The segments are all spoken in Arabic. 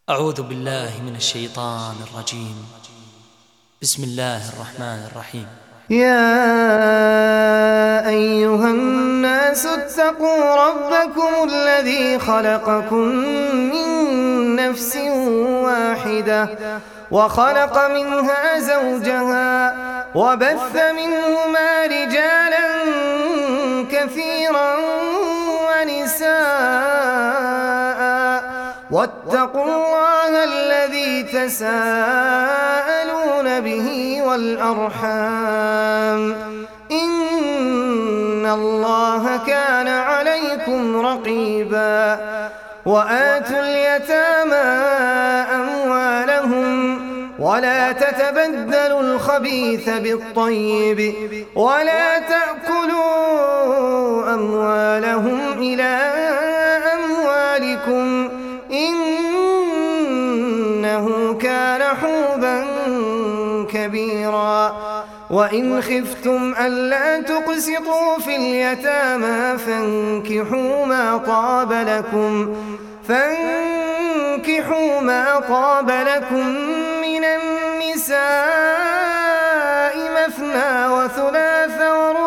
أعوذ بالله من الشيطان الرجيم. بسم الله الرحمن الرحيم. يا أيها الناس اتقوا ربكم الذي خلقكم من نفس واحدة وخلق منها زوجها وبث منهما رجالا كثيرا ونساء واتقوا الله الذي تساءلون به والأرحام إن الله كان عليكم رقيبا وآتوا اليتامى أموالهم ولا تتبدلوا الخبيث بالطيب ولا تأكلوا أموالهم إلى أموالكم إنه كان حوبا كبيرا وإن خفتم ألا تقسطوا في اليتامى فانكحوا ما طاب لكم من النساء مثنى وثلاث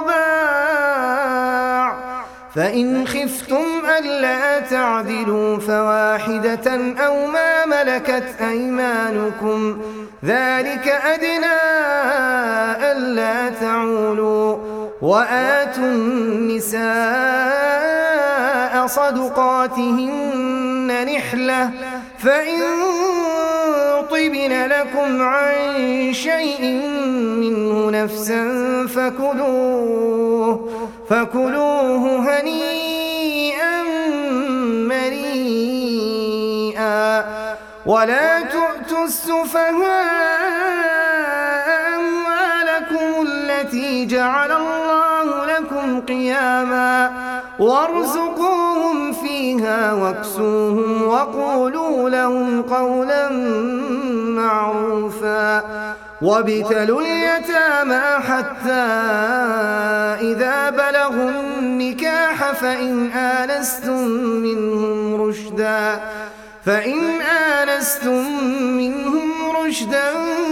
ورباع فإن خفتم ألا تعدلوا فواحدة أو ما ملكت أيمانكم ذلك أدنى ألا تعولوا وآتوا النساء صدقاتهن نحلة فإن طبن لكم عن شيء منه نفسا فكلوه هنيئا مريئا ولا تؤتوا السفهاء أموالكم التي جعل الله لكم قياما وارزقوهم فيها واكسوهم وقولوا لهم قولا معروفا وابتلوا اليتامى حتى إذا بلغوا النكاح فإن آنستم منهم رشدا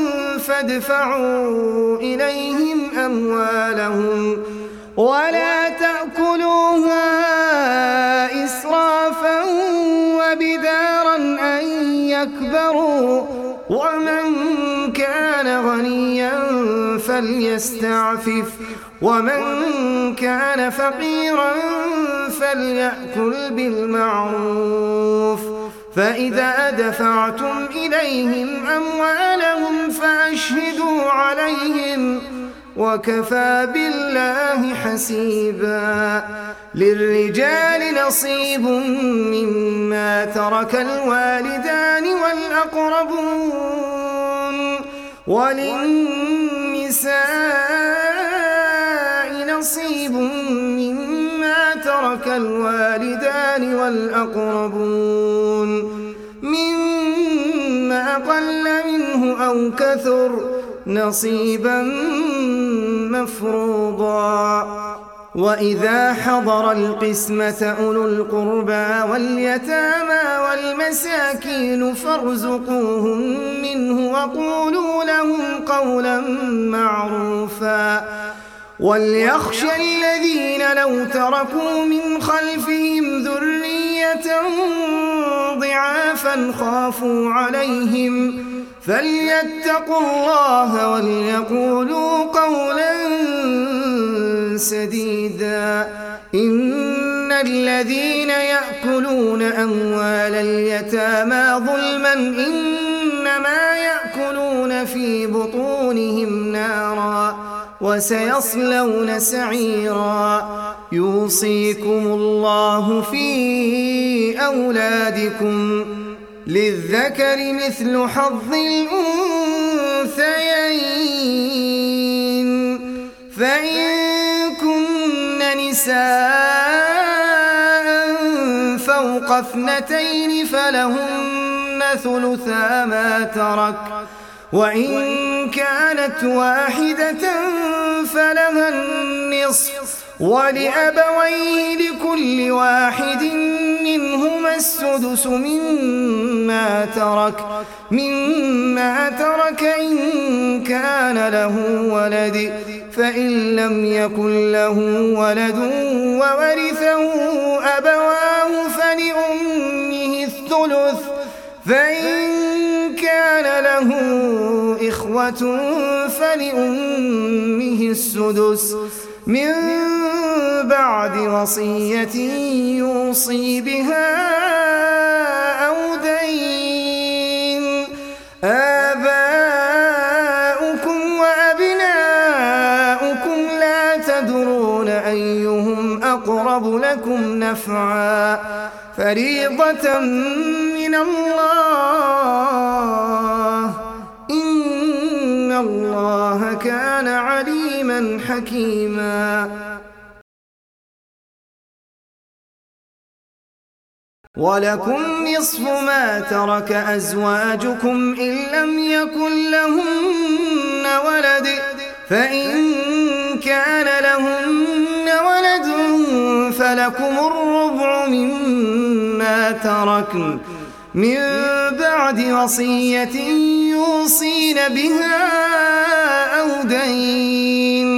فادفعوا إليهم أموالهم ولا تأكلوها إسرافا وبدارا أن يكبروا ومن كان غنيا فليستعفف ومن كان فقيرا فليأكل بالمعروف فإذا دفعتم إليهم أموالهم فأشهدوا عليهم وكفى بالله حسيبا للرجال نصيب مما ترك الوالدان والأقربون وللنساء نصيب مما ترك الوالدان والأقربون مما قل منه أو كثر نصيبا مفروضا وإذا حضر القسمة أولو القربى واليتامى والمساكين فارزقوهم منه وقولوا لهم قولا معروفا وليخشى الذين لو تركوا من خلفهم ذرية ضعافا خافوا عليهم فليتقوا الله وليقولوا قولا سديدا إن الذين يأكلون أموال اليتامى ظلما إنما يأكلون في بطونهم نارا وسيصلون سعيرا يوصيكم الله في أولادكم للذكر مثل حظ الأنثيين فإن كن نساء فوق 2 فلهن ثلثا ما ترك وإن كانت واحدة فلها النصف ولأبويه لكل واحد منهما السدس مما ترك إن كان له ولد، فإن لم يكن له ولد وورثه أبواه فلأمه الثلث، فإن كان له إخوة فلأمه السدس من بعد وصية يوصي بها أو دين. آباؤكم وأبناؤكم لا تدرون أيهم أقرب لكم نفعا، فريضة من الله، إن الله كان عليما حكيما. ولكم نصف ما ترك أزواجكم إن لم يكن لهن ولد، فإن كان لهن ولد فلكم الربع مما تركن من بعد وصية يوصين بها أو دين،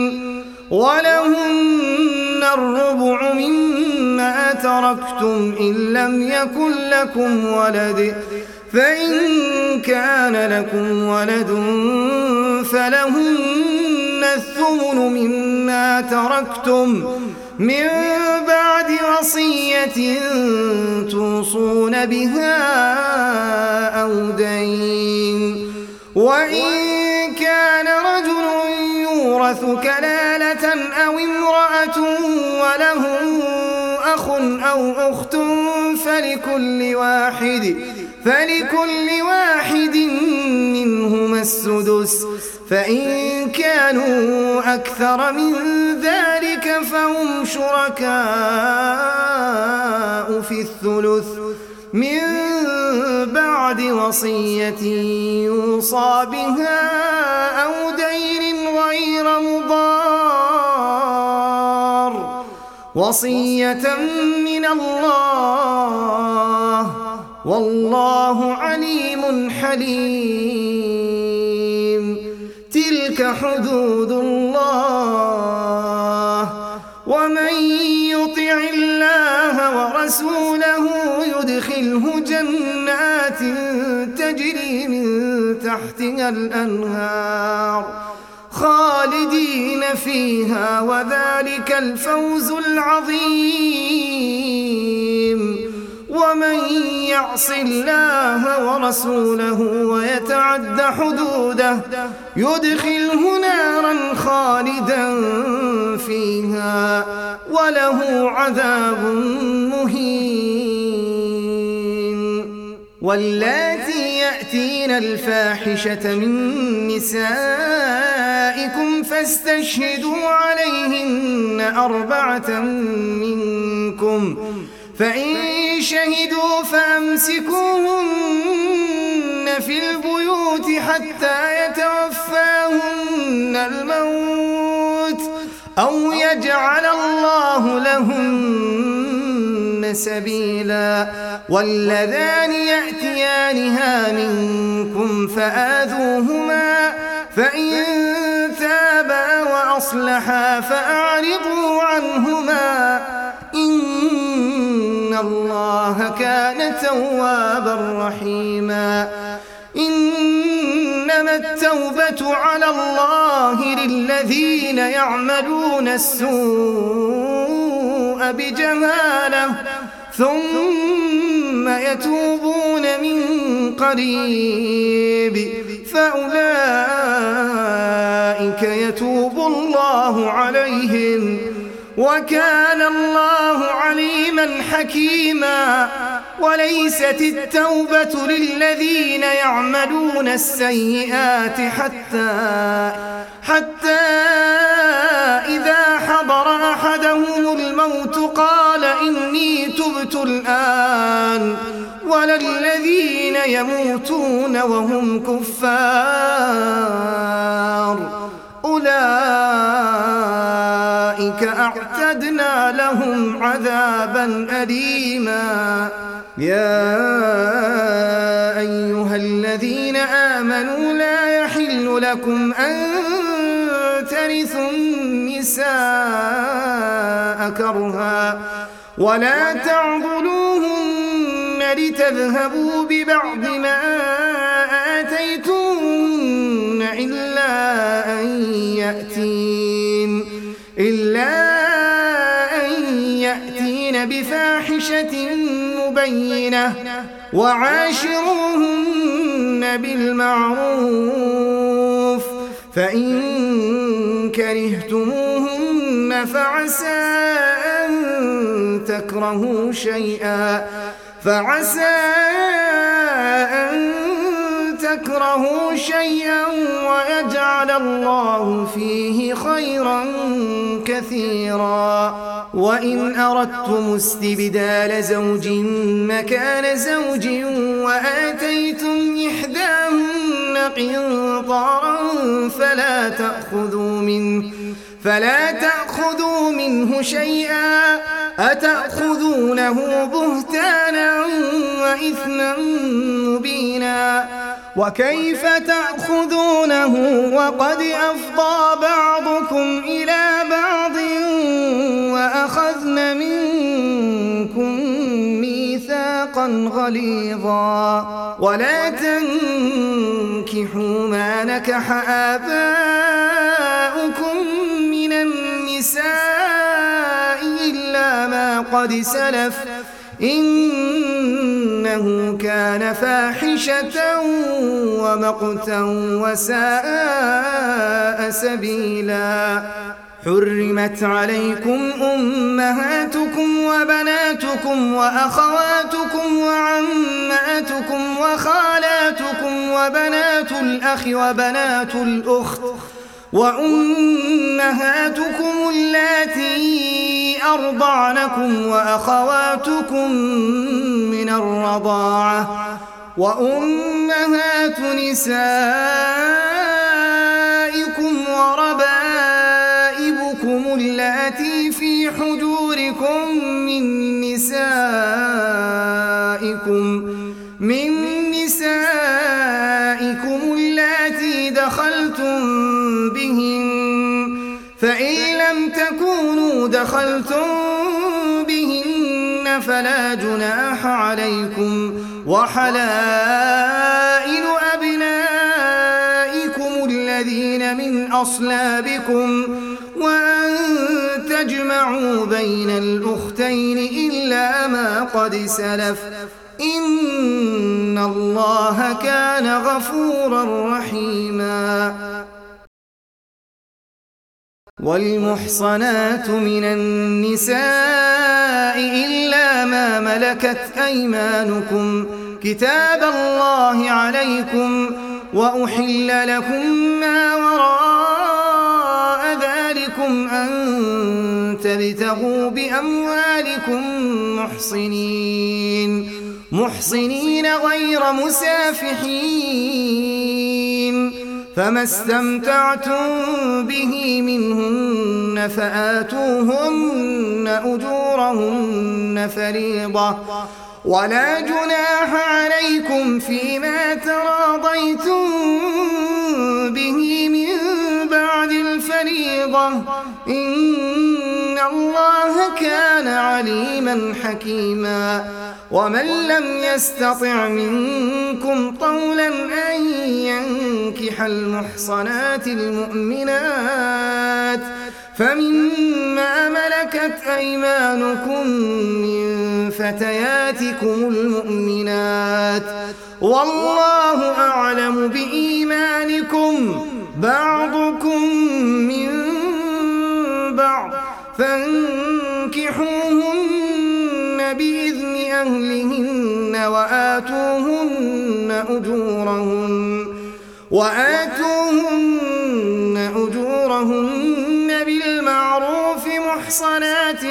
ولهن الربع مما تركتم إن لم يكن لكم ولد، فإن كان لكم ولد فلهن الثمن مما تركتم من بعد وصية توصون بها أو دين. وإن كان رجل يورث كلالة أو امرأة وله أخ أو أخت فلكل واحد منهما السدس، فإن كانوا أكثر من ذلك فهم شركاء في الثلث من بعد وصية يوصى بها أو دين غير مضار، وصية من الله، والله عليم حليم. تلك حدود الله، ومن يطع الله ورسوله يدخله جنات تجري من تحتها الأنهار خالدين فيها، وذلك الفوز العظيم. ومن يعص الله ورسوله ويتعد حدوده يدخله نارا خالدا فيها وله عذاب مهين. واللاتي يأتين الفاحشة من نسائكم فاستشهدوا عليهن 4 منكم، فإن شهدوا فأمسكوهن في البيوت حتى يتوفاهن الموت أو يجعل الله لهن سبيلا. واللذان يأتيانها منكم فآذوهما، فإن تابا وأصلحا فأعرضوا عنهما، إن الله كان توابا رحيما. إنما التوبة على الله للذين يعملون السوء بجهالة ثم يتوبون من قريب فأولئك يتوب الله عليهم، وكان الله عليما حكيما. وليست التوبة للذين يعملون السيئات حتى إذا حضر أحدهم الموت قال إني تبت الآن، ولا الذين يموتون وهم كفار أولئك أولئك أعتدنا لهم عذابا أليما يا أيها الذين آمنوا لا يحل لكم أن ترثوا النساء كرها ولا تعضلوهن لتذهبوا ببعض ما آتيتوهن إلا أن يأتين بفاحشة مبينة وعاشروهن بالمعروف فإن كرهتموهن فعسى أن تكرهوا شيئا ويجعل الله فيه خيرا كثيرا وإن أردتم استبدال زوج مكان زوج وآتيتم إحداهن قنطارا فلا تأخذوا منه شيئا أتأخذونه بهتانا وإثما مبينا وكيف تأخذونه وقد أفضى بعضكم إلى بعض وأخذن منكم ميثاقا غليظا ولا تنكحوا ما نكح آباؤكم من النساء إلا ما قد سلف إنه كان فاحشة ومقتا وساء سبيلا حرمت عليكم أمهاتكم وبناتكم وأخواتكم وعماتكم وخالاتكم وبنات الأخ وبنات الأخت وأمهاتكم اللاتي أرضعنكم وأخواتكم من الرضاعة وأمهات نسائكم وربائبكم اللاتي في حجوركم من نسائكم اللاتي دخلتم بهن فإن لم تكونوا دخلتم بهن فلا جناح عليكم وحلائل أبنائكم الذين من أصلابكم وأن تجمعوا بين الأختين إلا ما قد سلف إن الله كان غفورا رحيما والمحصنات من النساء إلا ما ملكت أيمانكم كتاب الله عليكم وأحل لكم ما وراء ذلكم أن تبتغوا بأموالكم محصنين غير مسافحين فما استمتعتم به منهن فآتوهن أجورهن فريضة ولا جناح عليكم فيما تراضيتم به من بعد الفريضة إن الله كان عليما حكيما ومن لم يستطع منكم طولا أن ينكح المحصنات المؤمنات فمما ملكت أيمانكم من فتياتكم المؤمنات والله أعلم بإيمانكم بعضكم من بعض فانكحوهن بإذن أهلهن وآتوهن أجورهن بالمعروف محصنات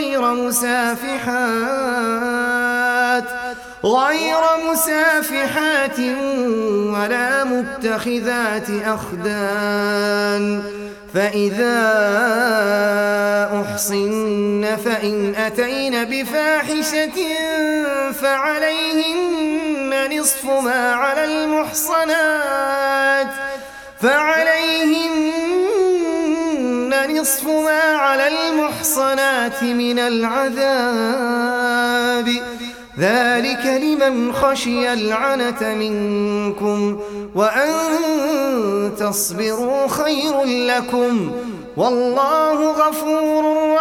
غير مسافحات ولا متخذات أخدان فإذا أحصن فإن أتين بفاحشة فعليهن نصف ما على المحصنات من العذاب، ذلك لمن خشي العنة منكم، وأن تصبروا خير لكم، والله غفور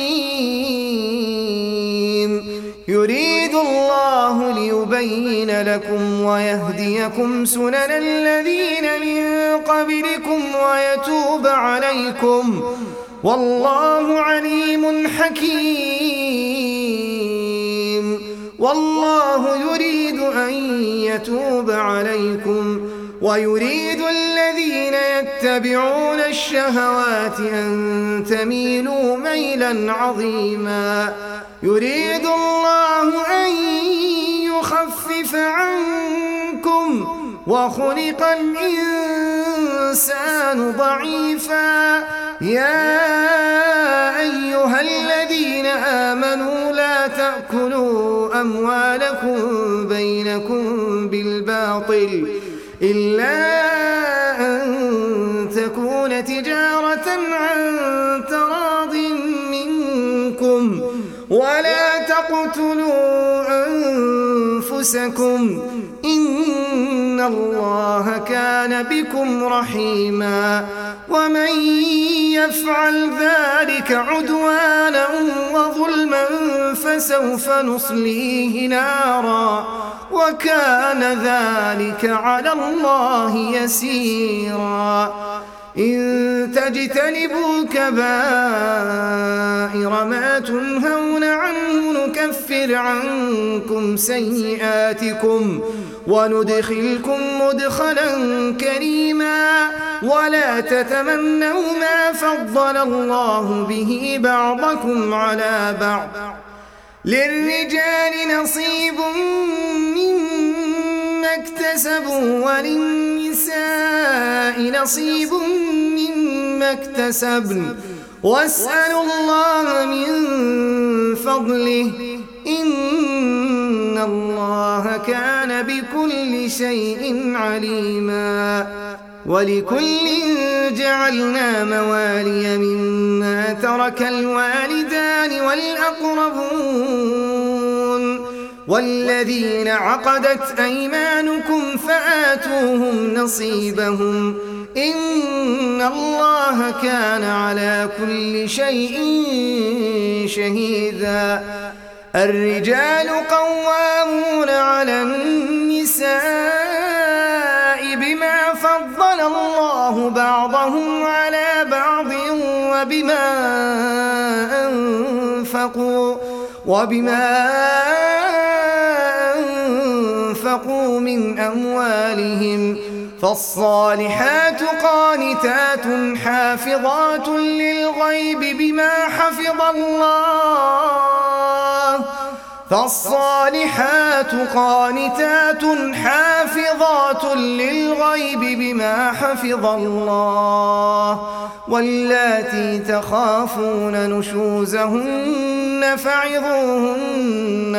رحيم. يريد الله ليبين لكم ويهديكم سنن الذين من قبلكم ويتوب عليكم، والله عليم حكيم. والله يريد أن يتوب عليكم ويريد الذين يتبعون الشهوات أن تميلوا ميلا عظيما. يريد الله أن يخفف عنكم وخلق الإنسان ضعيفا. يا أيها الذين آمنوا لا تأكلوا أموالكم بينكم بالباطل إلا أن تكون تجارة عن تراض منكم، ولا تقتلوا أنفسكم إن الله كان بكم رحيما. ومن يفعل ذلك عدوانا وظلما فسوف نصليه نارا، وكان ذلك على الله يسيرا. إن تجتنبوا كبائر ما تنهون عنه نكفر عنكم سيئاتكم وندخلكم مدخلا كريما. ولا تتمنوا ما فضل الله به بعضكم على بعض، للرجال نصيب مما اكتسبوا وللنساء نصيب مما اكتسبن، واسألوا الله من فضله إن الله كان بكل شيء عليما. ولكل جعلنا موالي مما ترك الوالدان والأقربون والذين عقدت أيمانكم فآتوهم نصيبهم إن الله كان على كل شيء شهيدا. الرجال قوامون على النساء بما فضل الله بعضهم على بعض وبما أنفقوا من أموالهم. فالصالحات قانتات حافظات للغيب بما حفظ الله. فالصالحات قانتات حافظات للغيب بما حفظ الله. واللاتي تخافون نشوزهن فعظوهن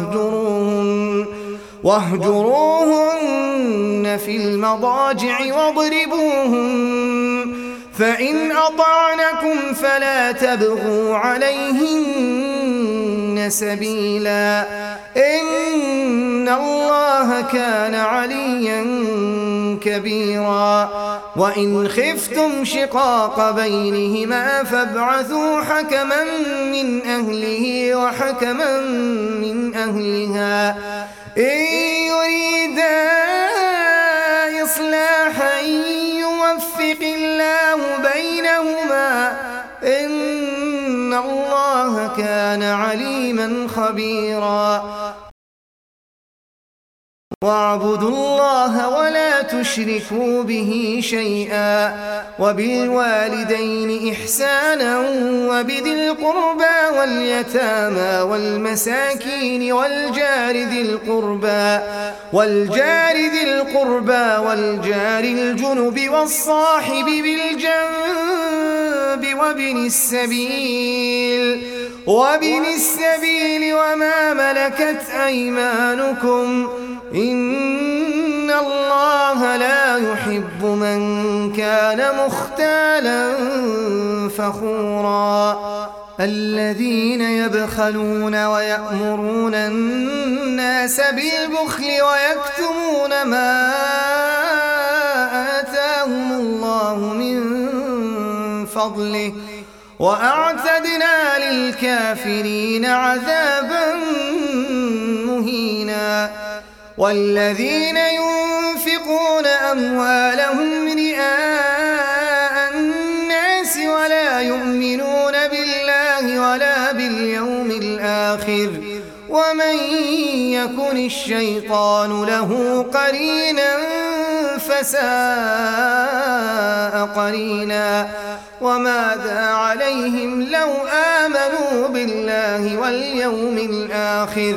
واهجروهن في المضاجع واضربوهن، فإن أطعنكم فلا تبغوا عليهن سبيلا إن الله كان عليا كبيرا. وإن خفتم شقاق بينهما فابعثوا حكما من أهله وحكما من أهلها إن يريدا إصلاحا يوفق الله بينهما إن الله كان عليما خبيرا. واعبدوا الله ولا تشركوا به شيئا وبالوالدين إحسانا وبذي القربى واليتامى والمساكين والجار ذي القربى القربى والجار الجنب والصاحب بالجنب وابن السبيل وما ملكت أيمانكم إن الله لا يحب من كان مختالا فخورا الذين يبخلون ويأمرون الناس بالبخل ويكتمون ما آتاهم الله من فضله وأعتدنا للكافرين عذابا مهينا والذين ينفقون أموالهم رئاء الناس ولا يؤمنون بالله ولا باليوم الآخر ومن يكن الشيطان له قرينا فساء قرينا وماذا عليهم لو آمنوا بالله واليوم الآخر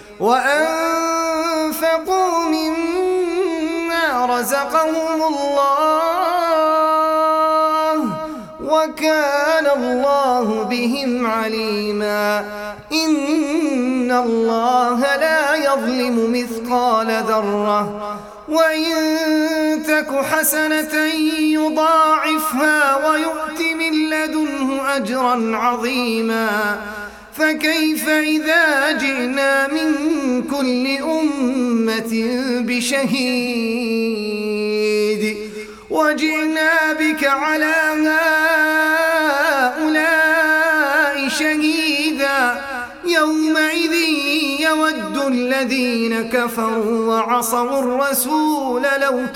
وأنفقوا مما رزقهم الله وكان الله بهم عليما إن الله لا يظلم مثقال ذرة وإن تك حسنة يضاعفها ويؤت من لدنه أجرا عظيما فكيف إذا جئنا من كل أمة بشهيد وجئنا بك على هؤلاء شهيدا يومئذ يود الذين كفروا وعصوا الرسول لو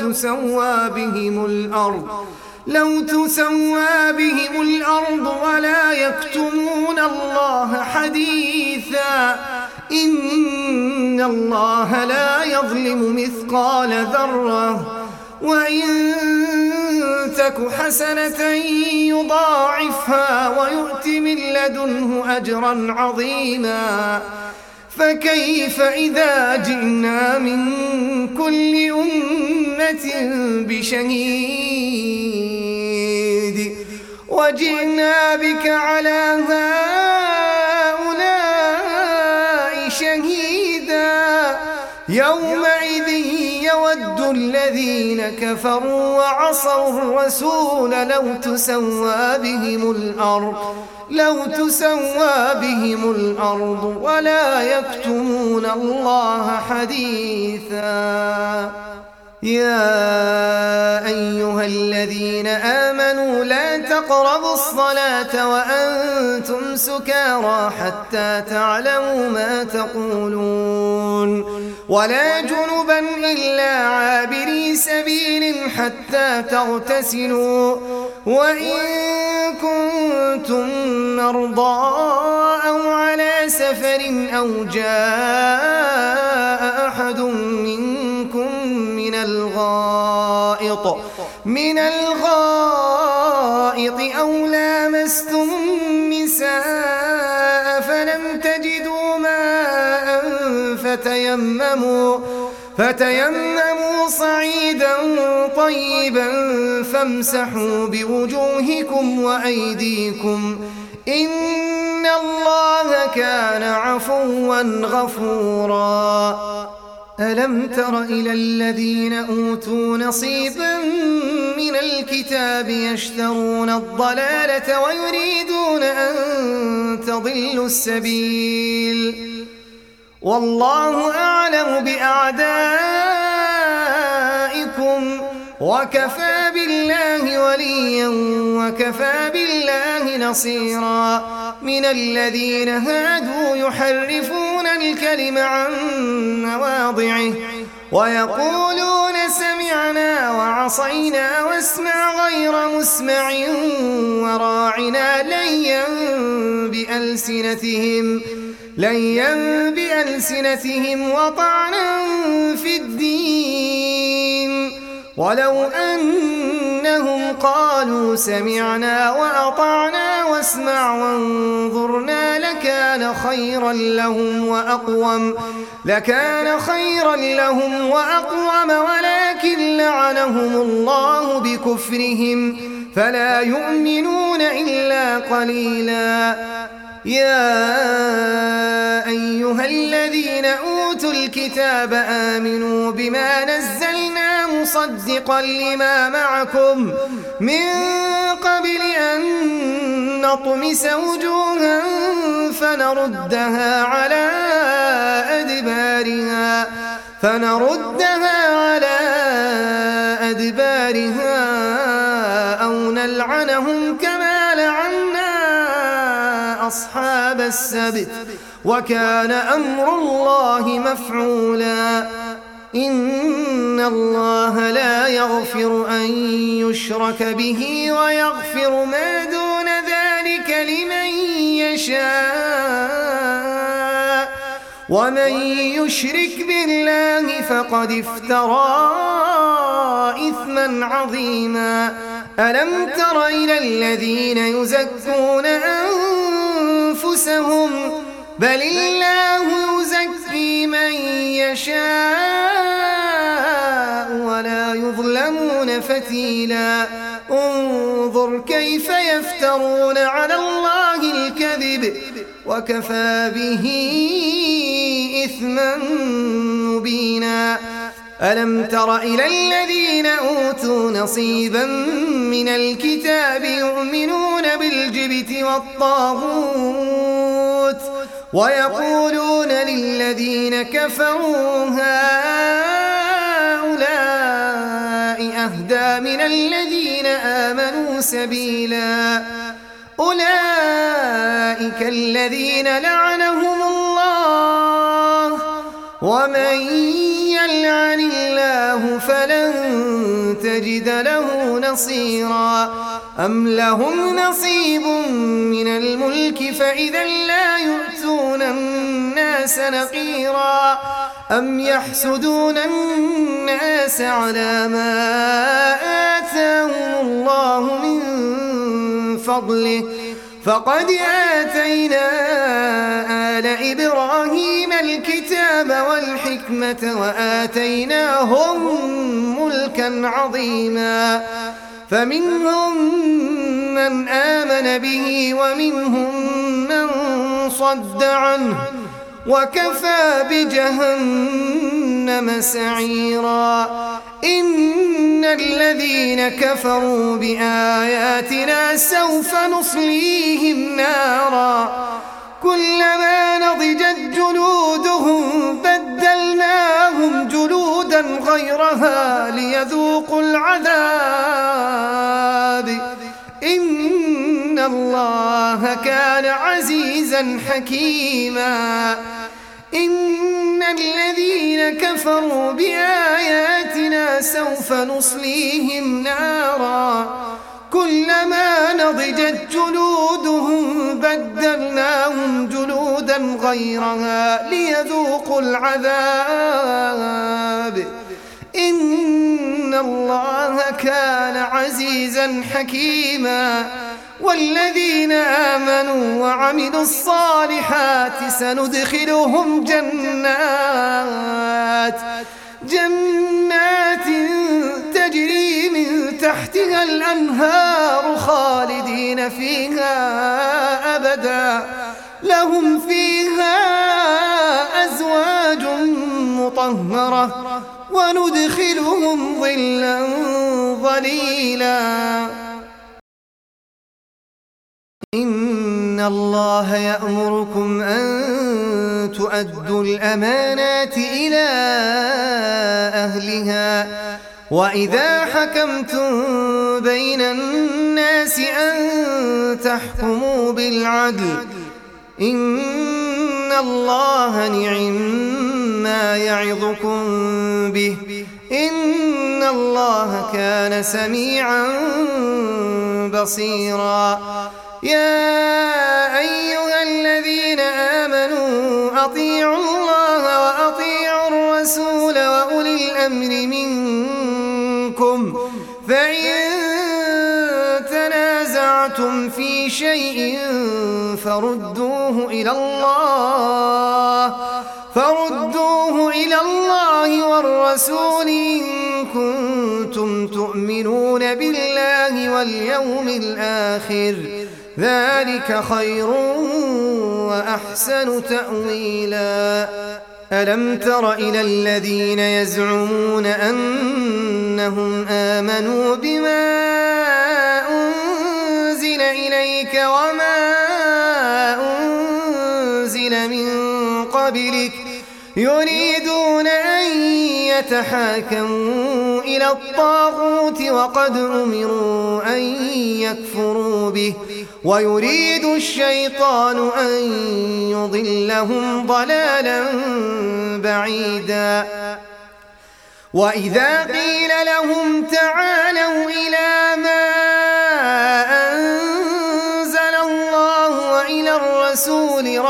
تسوى بهم الأرض ولا يكتمون الله حديثا إن الله لا يظلم مثقال ذرة وإن تك حسنة يضاعفها ويؤت من لدنه أجرا عظيما فكيف إذا جئنا من كل أمة بشهيد وجئنا بك على هؤلاء شهيدا يومئذ يود الذين كفروا وعصوا الرسول لو تسوى بهم الأرض ولا يكتمون الله حديثا يا أيها الذين آمنوا لا تقربوا الصلاة وأنتم سكارى حتى تعلموا ما تقولون ولا جنبا إلا عابري سبيل حتى تغتسلوا وإن كنتم مرضى أو على سفر أو جاء أحد منكم من الغائط أو لامستم النساء فلم تجدوا ماء فتيمموا صعيدا طيبا فامسحوا بوجوهكم وأيديكم إن الله كان عفوا غفورا ألم تر إلى الذين أوتوا نصيبا من الكتاب يشترون الضلالة ويريدون أن تضلوا السبيل والله أعلم بأعدائكم وكفى بالله وليا وكفى بالله نصيرا من الذين هادوا يحرفون الكلم عن مواضعه ويقولون سمعنا وعصينا واسمع غير مسمع وراعنا ليا بألسنتهم وطعنا في الدين ولو أنهم قالوا سمعنا وأطعنا واسمع وانظرنا لكان خيرا لهم وأقوم ولكن لعنهم الله بكفرهم فلا يؤمنون إلا قليلا. يا أيها الذين أوتوا الكتاب آمنوا بما نزلنا مصدقا لما معكم من قبل أن نطمس وجوها فنردها على أدبارها أو نلعنهم كما لعنا أصحاب السبت وكان أمر الله مفعولا. إن الله لا يغفر أن يشرك به ويغفر ما دون ذلك لمن يشاء ومن يشرك بالله فقد افترى إثما عظيما. ألم تر إلى الذين يزكون أنفسهم بل الله يزكي من يشاء ولا يظلمون فتيلا. انظر كيف يفترون على الله الكذب وكفى به إثما مبينا. ألم تر إلى الذين أوتوا نصيبا من الكتاب يؤمنون بالجبت والطاغوت ويقولون للذين كفروا هؤلاء أهدى من الذين آمنوا سبيلا. أولئك الذين لعنهم الله ومن يلعن الله فلن تجد له نصيرا. أم لهم نصيب من الملك فإذا لا يؤتون الناس نقيرا. أم يحسدون الناس على ما آتاهم الله من فضله فقد آتينا آل إبراهيم الكتاب والحكمة وآتيناهم ملكا عظيما. فمنهم من آمن به ومنهم من صد عنه وكفى بجهنم سعيرا. إن الذين كفروا بآياتنا سوف نصليهم نارا كلما نضجت جلودهم بدلناهم جلودا غيرها ليذوقوا العذاب. إن الله كان عزيزا حكيما. إن الذين كفروا بآياتنا سوف نصليهم نارا كلما نضجت جلودهم بدلناهم جلودا غيرها ليذوقوا العذاب. إن الله كان عزيزا حكيما. والذين آمنوا وعملوا الصالحات سندخلهم جنات تجري من تحتها الأنهار خالدين فيها أبدا لهم فيها أزواج مطهرة وندخلهم ظلا ظليلا. إن الله يأمركم أن تؤدوا الأمانات إلى أهلها وإذا حكمتم بين الناس أن تحكموا بالعدل. إن الله نعما يعظكم به إن الله كان سميعا بصيرا. يا أيها الذين آمنوا أطيعوا الله وأطيعوا الرسول وأولي الأمر منكم فإن تنازعتم في شيء فردوه إلى الله والرسول إن كنتم تؤمنون بالله واليوم الآخر ذلك خير وأحسن تأويلا ألم تر إلى الذين يزعمون أنهم آمنوا بما أنزل إليك وما أنزل من قبلك يريدون أن يتحاكموا إلى الطاغوت وقد أمروا أن يكفروا به ويريد الشيطان أن يضلهم ضلالا بعيدا وإذا قيل لهم تعالوا إلى ما أنزل الله وإلى الرسول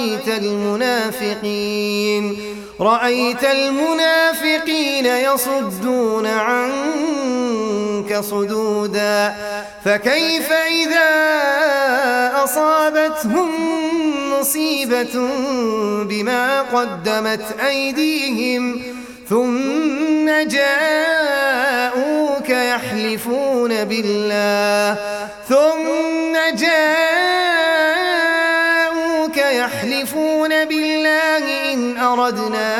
رأيت المنافقين يصدون عنك صدودا فكيف إذا أصابتهم مصيبة بما قدمت أيديهم ثم جاءوك يحلفون بالله إن أردنا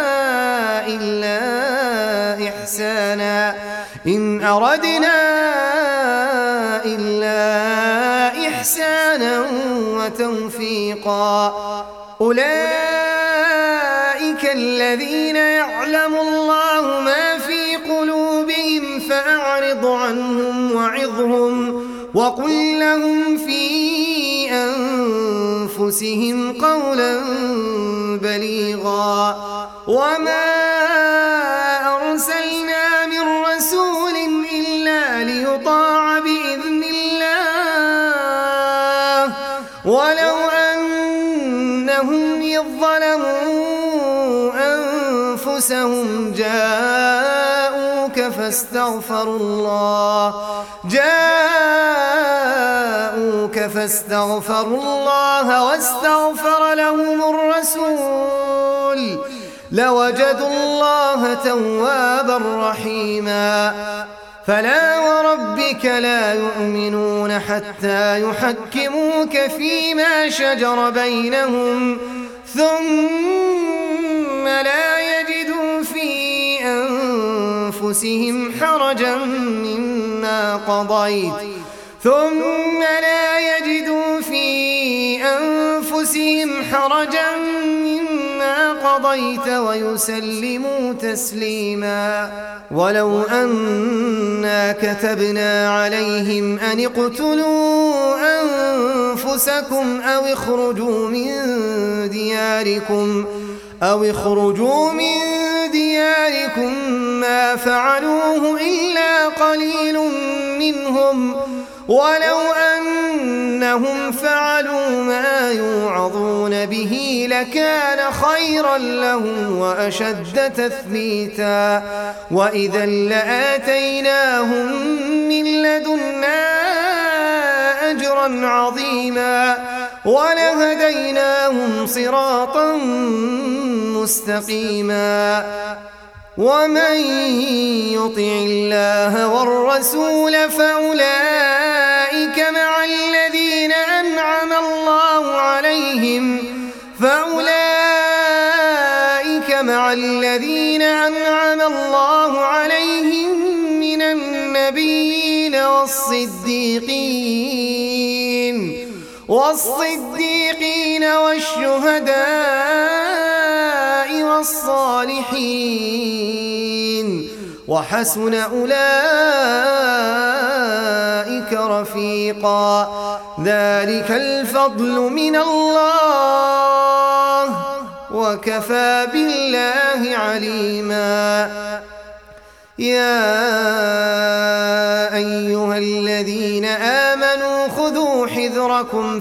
إلا إحسانا وتوفيقا أولئك الذين يعلم الله ما في قلوبهم فأعرض عنهم وعظهم وقل لهم في أنفسهم قولا بليغا وما أرسلنا من رسول إلا ليطاع بإذن الله ولو أنهم إذ ظلموا أنفسهم جاءوك فاستغفروا الله واستغفر لهم الرسول لوجدوا الله توابا رحيما فلا وربك لا يؤمنون حتى يحكموك فيما شجر بينهم ثم لا يجدوا في أنفسهم حرجا مما قضيت ويسلموا تسليما ولو أنا كتبنا عليهم أن اقتلوا أنفسكم أو اخرجوا من دياركم ما فعلوه إلا قليل منهم ولو أنهم فعلوا ما يوعظون به لكان خيرا لهم وأشد تثبيتا وإذا لآتيناهم من لدنا أجرا عظيما ولهديناهم صراطا مستقيما ومن يطع الله والرسول فأولئك مع الذين أنعم الله عليهم من النبيين والصديقين والشهداء والصالحين وحسن أولئك رفيقا ذلك الفضل من الله وكفى بالله عليما يا أيها الذين آمنوا خذوا حذركم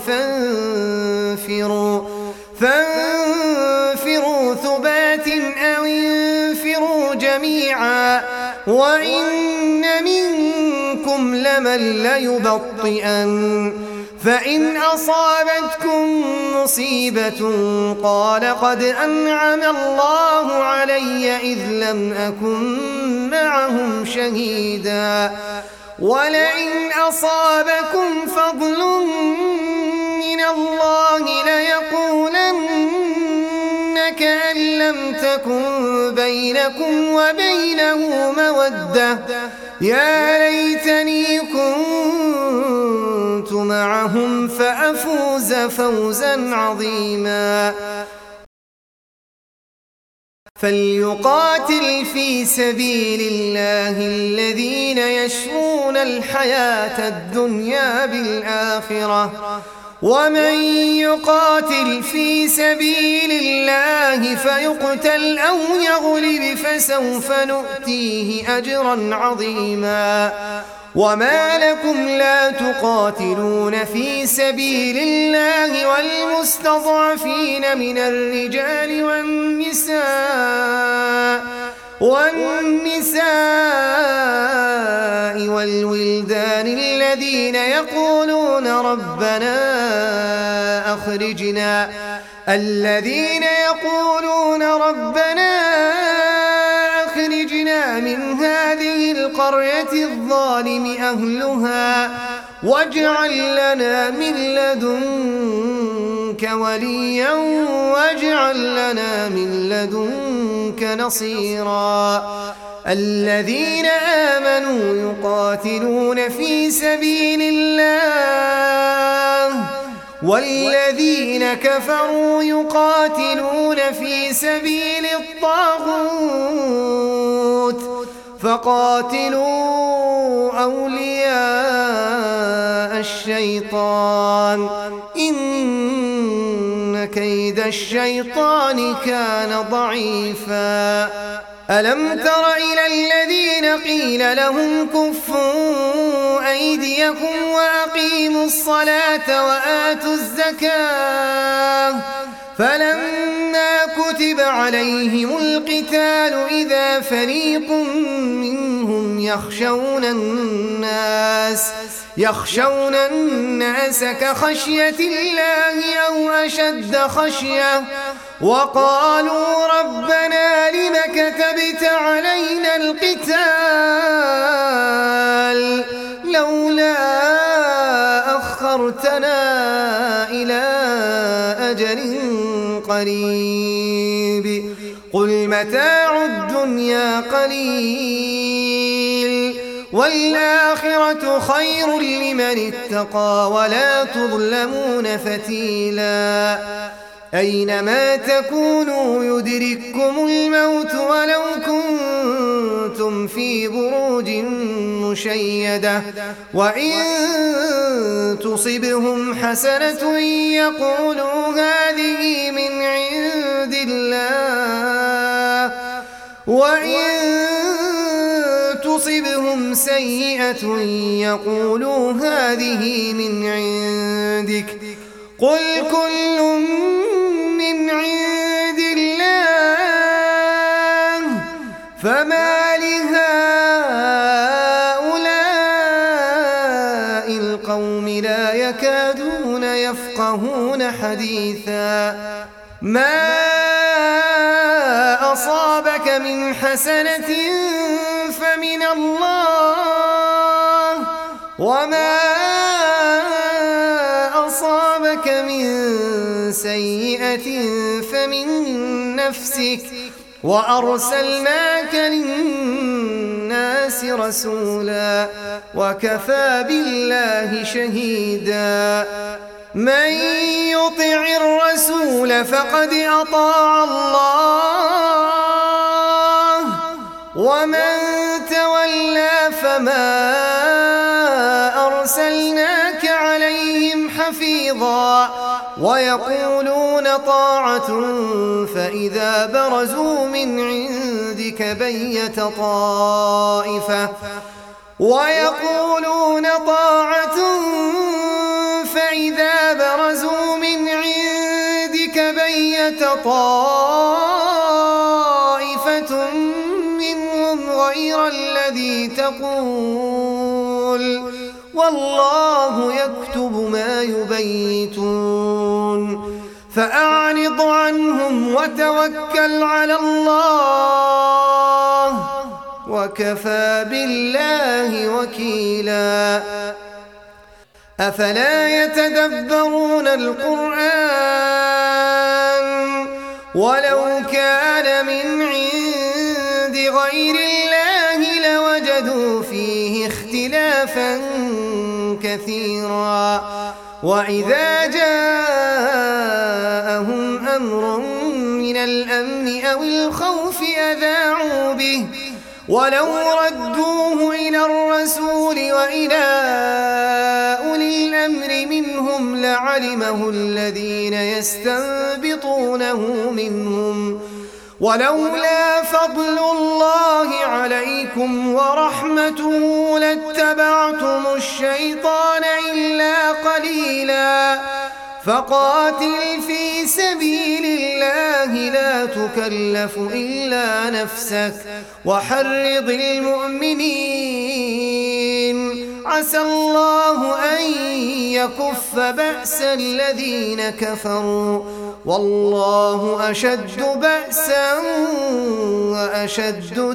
فانفروا ثبات أو انفروا جميعا وإن منكم لمن ليبطئن فإن أصابتكم مصيبة قال قد أنعم الله علي إذ لم أكن معهم شهيدا ولئن أصابكم فضل من الله ليقولن كأن لم تكن بينكم وبينه مودة يا ليتني كنت معهم فأفوز فوزا عظيما فليقاتل في سبيل الله الذين يشرون الحياة الدنيا بالآخرة ومن يقاتل في سبيل الله فيقتل أو يغلب فسوف نؤتيه أجرا عظيما وما لكم لا تقاتلون في سبيل الله والمستضعفين من الرجال والنساء والولدان الذين يقولون ربنا أخرجنا من هذه القرية الظالم أهلها واجعل لنا من لدنك وليا واجعل لنا من لدنك نصيرا الذين آمنوا يقاتلون في سبيل الله والذين كفروا يقاتلون في سبيل الطاغوت فقاتلوا أولياء الشيطان إن كيد الشيطان كان ضعيفا ألم تر إلى الذين قيل لهم كفوا أيديكم وأقيموا الصلاة وآتوا الزكاة فلما كتب عليهم القتال إذا فريق منهم يخشون الناس كخشية الله أو أشد خشية وقالوا ربنا لم كتبت علينا القتال لولا أخرتنا إلى أجل قريب قل متاع الدنيا قليل والآخرة خير لمن اتقى ولا تظلمون فتيلا أينما تكونوا يدرككم الموت ولو كنتم في بروج مشيدة وإن تصبهم حسنة يقولوا هذه من عند الله وإن تصبهم سيئة يقولوا هذه من عندك قل كل من عند الله فما لهؤلاء القوم لا يكادون يفقهون حديثا ما أصابك من حسنة فمن الله وما أصابك من سيئة فمن نفسك وأرسلناك للناس رسولا وكفى بالله شهيدا من يطع الرسول فقد أطاع الله ومن تولى فما أرسلناك عليهم حفيظا ويقولون طاعة فإذا برزوا من عندك بيت طائفة منهم غير الذي تقول والله يكتب ما يبيتون فأعرض عنهم وتوكل على الله وكفى بالله وكيلا أفلا يتدبرون القرآن ولو كان من عند غير الله لوجدوا فيه اختلافا كثيرا وإذا جاءهم أمر من الأمن أو الخوف أذاعوا به ولو ردوه إلى الرسول وإلى أولي الأمر منهم لعلمه الذين يستنبطونه منهم ولولا فضل الله عليكم ورحمته لاتبعتم الشيطان إلا قليلا فقاتل في سبيل الله لا تكلف إلا نفسك وحرض المؤمنين عسى الله أن يكف بأس الذين كفروا والله أشد بأسا وأشد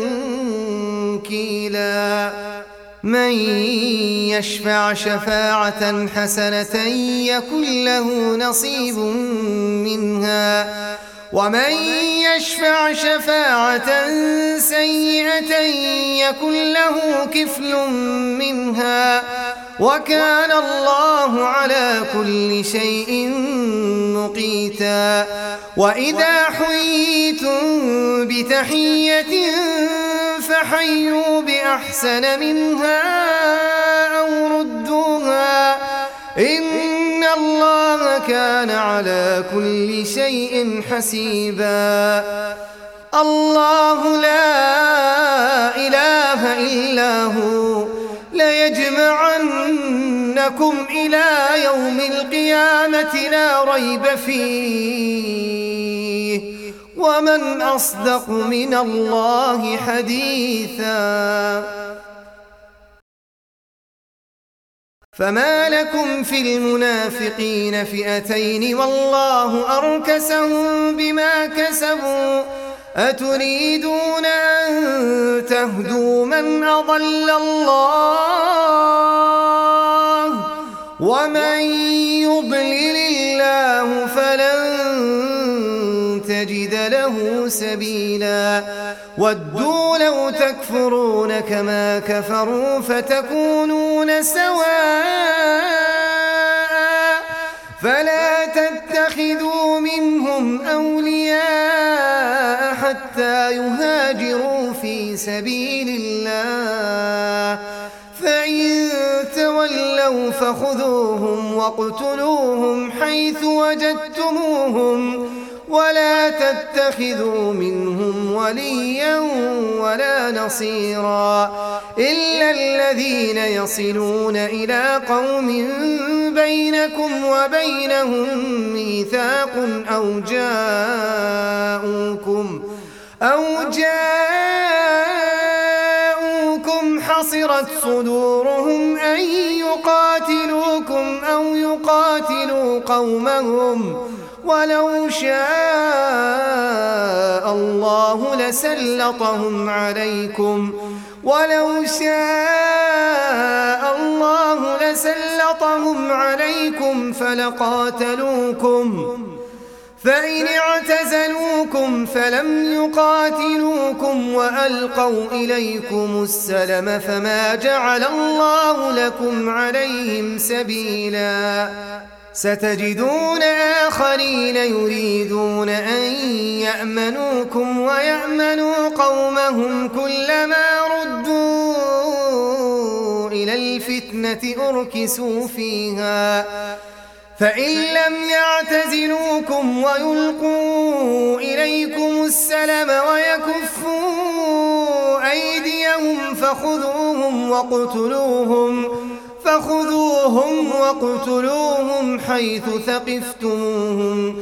تنكيلا من يشفع شفاعة حسنة يكن له نصيب منها ومن يشفع شفاعة سيئة يكن له كفل منها وكان الله على كل شيء مقيتا وإذا حييتم بتحية فحيوا بأحسن منها أو ردوها إن الله كان على كل شيء حسيبا الله لا إله إلا هو ليجمعنكم إلى يوم القيامة لا ريب فيه ومن أصدق من الله حديثا فما لكم في المنافقين فئتين والله أركسهم بما كسبوا أتريدون أن تهدوا من أضل الله ومن يضلل الله فلن تجد له سبيلا ودوا لو تكفرون كما كفروا فتكونون سواء فلا تتخذوا منهم أولياء حتى يهاجروا في سبيل الله فإن تولوا فخذوهم واقتلوهم حيث وجدتموهم ولا تتخذوا منهم وليا ولا نصيرا إلا الذين يصلون إلى قوم بينكم وبينهم ميثاق أو جاءوكم حصرت صدورهم أن يقاتلوكم أو يقاتلوا قومهم ولو شاء الله لسلطهم عليكم فلقاتلوكم فإن اعتزلوكم فلم يقاتلوكم وألقوا إليكم السلم فما جعل الله لكم عليهم سبيلا ستجدون آخرين يريدون أن يأمنوكم ويأمنوا قومهم كلما ردوا إلى الفتنة أركسوا فيها فإن لم يعتزلوكم ويلقوا إليكم السلم ويكفوا أيديهم فخذوهم واقتلوهم حيث ثقفتموهم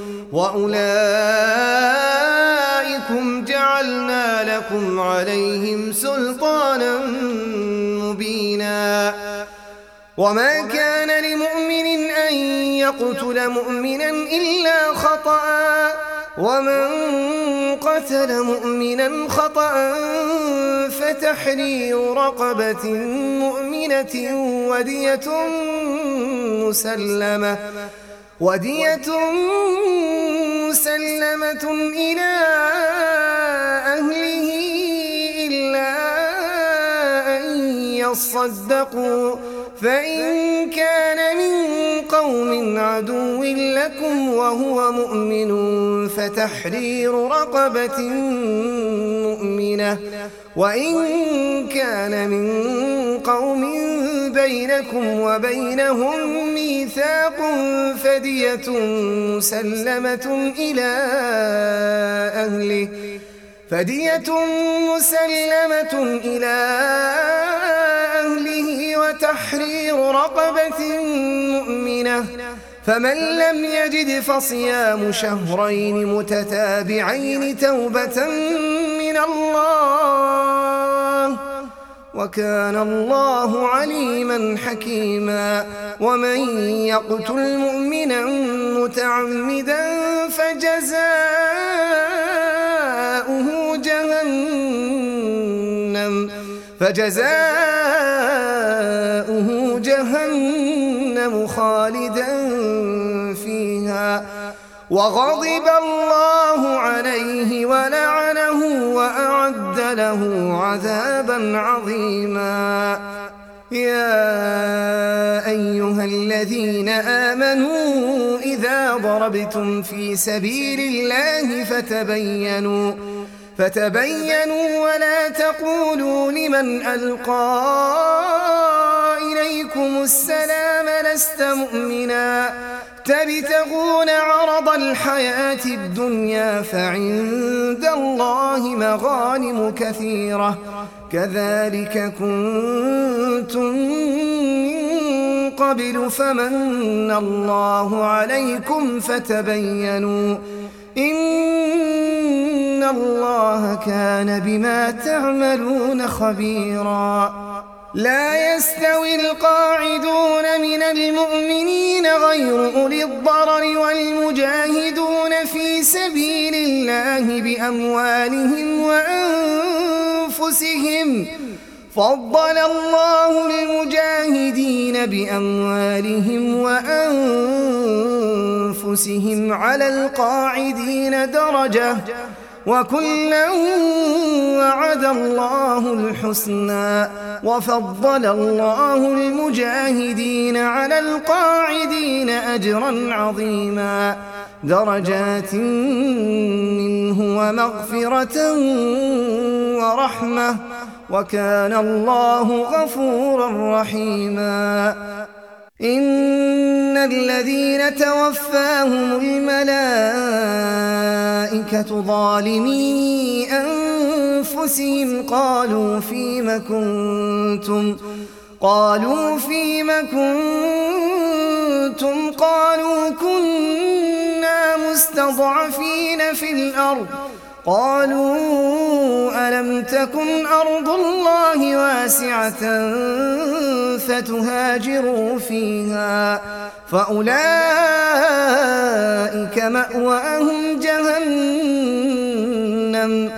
وأولئكم جعلنا لكم عليهم سلطانا مبينا وما كان لمؤمن أن يقتل مؤمنا إلا خطأ ومن قتل مؤمنا خطأ فتحرير رقبة مؤمنة ودية مسلمة إلى أهله إلا أن يصدقوا فإن كان من قوم عدو لكم وهو مؤمن فتحرير رقبة مؤمنة وإن كان من قوم بينكم وبينهم ميثاق فدية مسلمة إلى أهله وتحرير رقبة مؤمنة فمن لم يجد فصيام شهرين متتابعين توبة من الله وكان الله عليما حكيما ومن يقتل مؤمنا متعمدا فجزاؤه جهنم خالدا فيها وغضب الله عليه ولعنه وأعد له عذابا عظيما يا أيها الذين آمنوا إذا ضربتم في سبيل الله فتبينوا ولا تقولوا لمن ألقى إليكم السلام لست مؤمنا تبتغون عرض الحياة الدنيا فعند الله مغانم كثيرة كذلك كنتم من قبل فمن الله عليكم فتبينوا إن الله كان بما تعملون خبيرا لا يستوي القاعدون من المؤمنين غير أولي الضرر والمجاهدون في سبيل الله بأموالهم وأنفسهم فضل الله المجاهدين بأموالهم وأنفسهم على القاعدين درجة وكلا وعد الله الحسنى وفضل الله المجاهدين على القاعدين أجرا عظيما درجات منه ومغفرة ورحمة وكان الله غفورا رحيما إن الذين توفاهم الملائكة ظالمي أنفسهم قالوا فيم كنتم قالوا كنا مستضعفين في الأرض قالوا ألم تكن أرض الله واسعة فتهاجروا فيها فأولئك مأواهم جهنم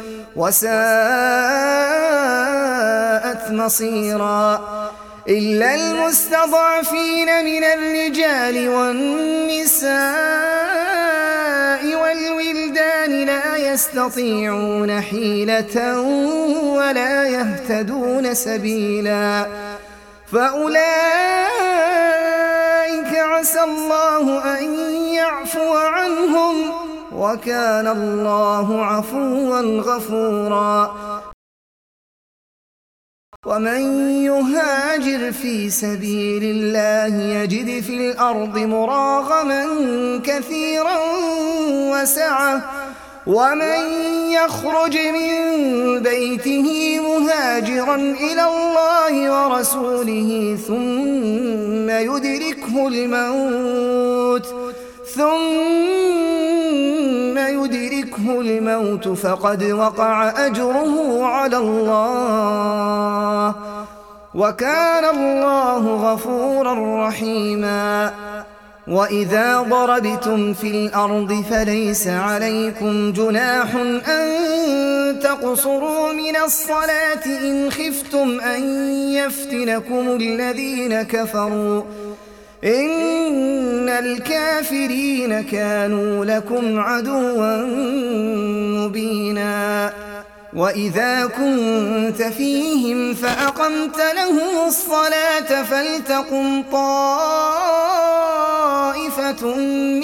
وساءت مصيرا إلا المستضعفين من الرجال والنساء والولدان لا يستطيعون حيلة ولا يهتدون سبيلا فأولئك عسى الله أن يعفو عنهم وكان الله عفوا غفورا ومن يهاجر في سبيل الله يجد في الأرض مراغما كثيرا وسعة ومن يخرج من بيته مهاجرا إلى الله ورسوله ثم يدركه الموت فقد وقع أجره على الله وكان الله غفورا رحيما. وإذا ضربتم في الأرض فليس عليكم جناح أن تقصروا من الصلاة إن خفتم أن يفتنكم الذين كفروا إن الكافرين كانوا لكم عدوا مبينا. وإذا كنت فيهم فأقمت لهم الصلاة فلتقم طائفة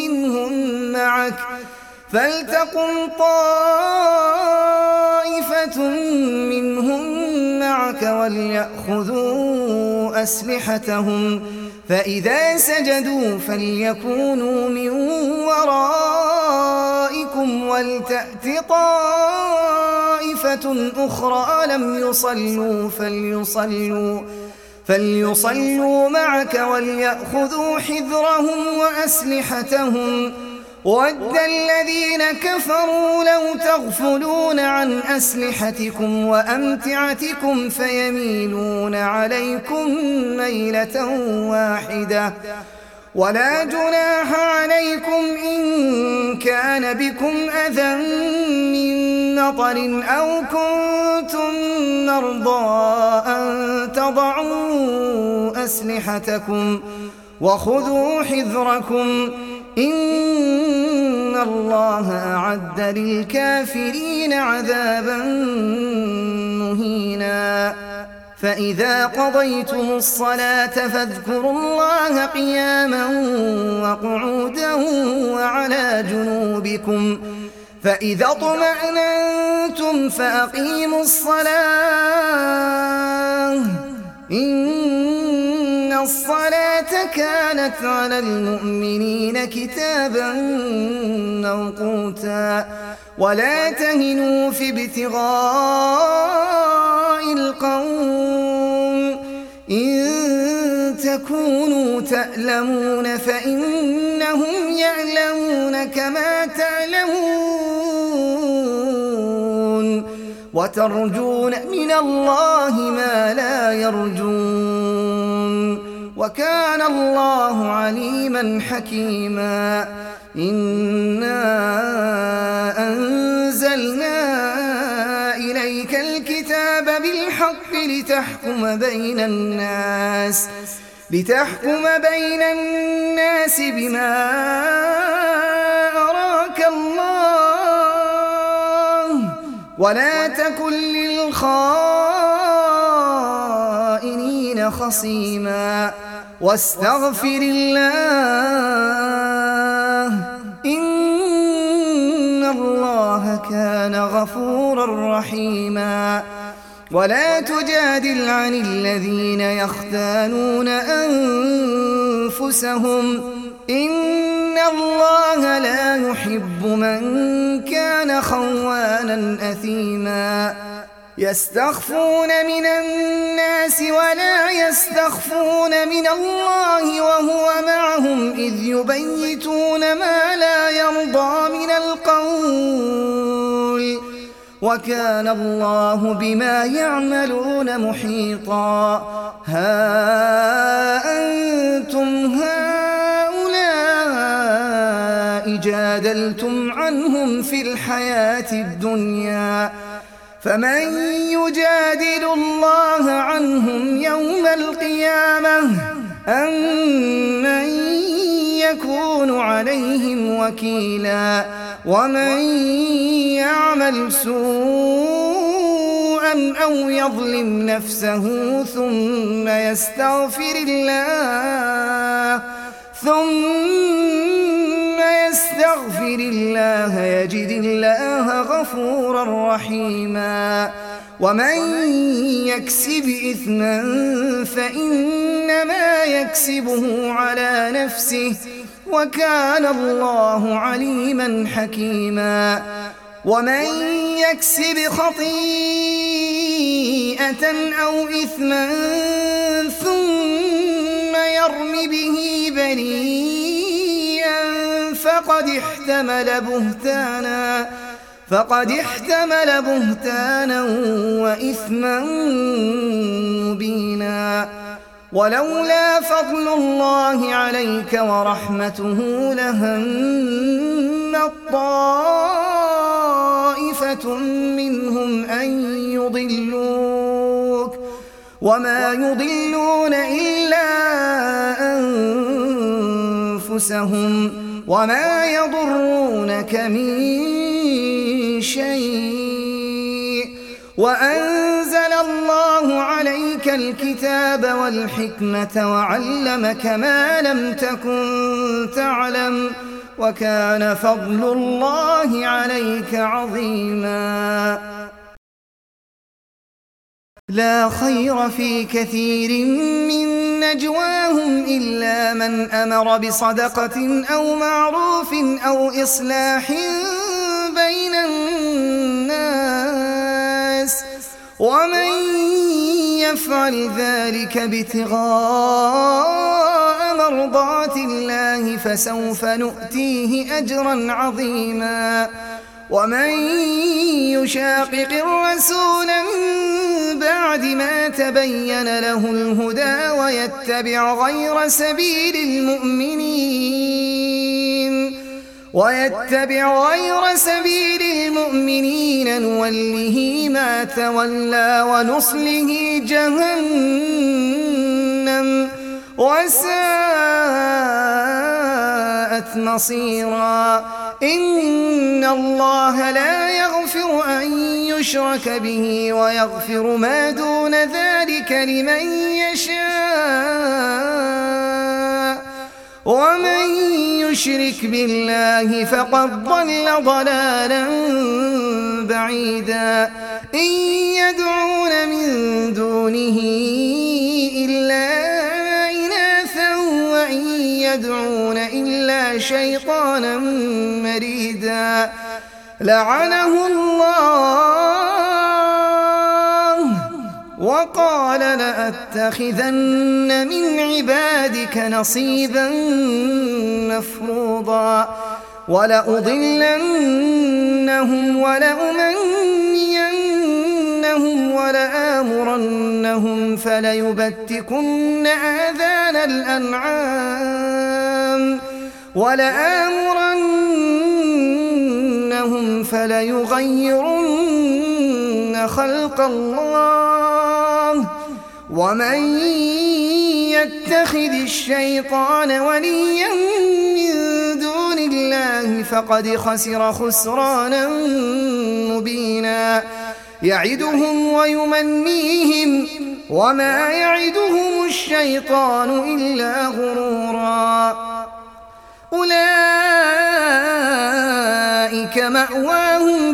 منهم معك وليأخذوا أسلحتهم فإذا سجدوا فليكونوا من ورائكم ولتأت طائفة أخرى لم يصلوا فليصلوا معك وليأخذوا حذرهم وأسلحتهم. ود الذين كفروا لو تغفلون عن أسلحتكم وأمتعتكم فيميلون عليكم ميلة واحدة. ولا جناح عليكم إن كان بكم أذى من مطر أو كنتم مرضى أن تضعوا أسلحتكم وخذوا حذركم إن الله أعد للكافرين عذابا مهينا. فإذا قضيتم الصلاة فاذكروا الله قياما وقعودا وعلى جنوبكم فإذا اطمأننتم فأقيموا الصلاة إن الصلاة كانت على المؤمنين كتابا موقوتا. ولا تهنوا في ابتغاء القوم إن تكونوا تألمون فإنهم يعلمون كما تعلمون وترجون من الله ما لا يرجون وكان الله عليما حكيما. إنا أنزلنا إليك الكتاب بالحق لتحكم بين الناس بما أراك الله ولا تكن للخائنين خصيما واستغفر الله إن الله كان غفورا رحيما. ولا تجادل عن الذين يختانون أنفسهم إن الله لا يحب من كان خوانا أثيما. يستخفون من الناس ولا يستخفون من الله وهو معهم إذ يبيتون ما لا يرضى من القول وكان الله بما يعملون محيطا. ها أنتم هؤلاء جادلتم عنهم في الحياة الدنيا فمن يجادل الله عنهم يوم القيامة أم من يكون عليهم وكيلا. ومن يعمل سوءا أو يظلم نفسه ثم يستغفر الله يجد الله غفورا رحيما. ومن يكسب إثما فإنما يكسبه على نفسه وكان الله عليما حكيما. ومن يكسب خطيئة أو إثما ثم يرم به بريئا فقد احتمل بهتانا وإثما مبينا. ولولا فضل الله عليك ورحمته لهمت طائفة منهم أن يضلوك وما يضلون إلا أنفسهم وما يضرونك من شيء وأنزل الله عليك الكتاب والحكمة وعلمك ما لم تكن تعلم وكان فضل الله عليك عظيما. لا خير في كثير من نجواهم إلا من أمر بصدقة أو معروف أو إصلاح بين الناس ومن يفعل ذلك ابتغاء مرضات الله فسوف نؤتيه أجرا عظيما. ومن يشاقق الرسول من بعد ما تبين له الهدى ويتبع غير سبيل المؤمنين نوله ما تولى ونصله جهنم وساءت مصيرا. إن الله لا يغفر أن يشرك به ويغفر ما دون ذلك لمن يشاء ومن يشرك بالله فقد ضل ضلالا بعيدا. إن يدعون من دونه إلا إناثا وإن يدعون إلا شيطانا مريدا. لعنه الله وقال لأتخذن من عبادك نصيبا مفروضا ولأضلنهم ولأمنينهم ولآمرنهم فليبتكن آذان الأنعام ولآمرنهم فليغيرن خلق الله ومن يتخذ الشيطان وليا من دون الله فقد خسر خسرانا مبينا. يعدهم ويمنيهم وما يعدهم الشيطان إلا غرورا. أولئك مأواهم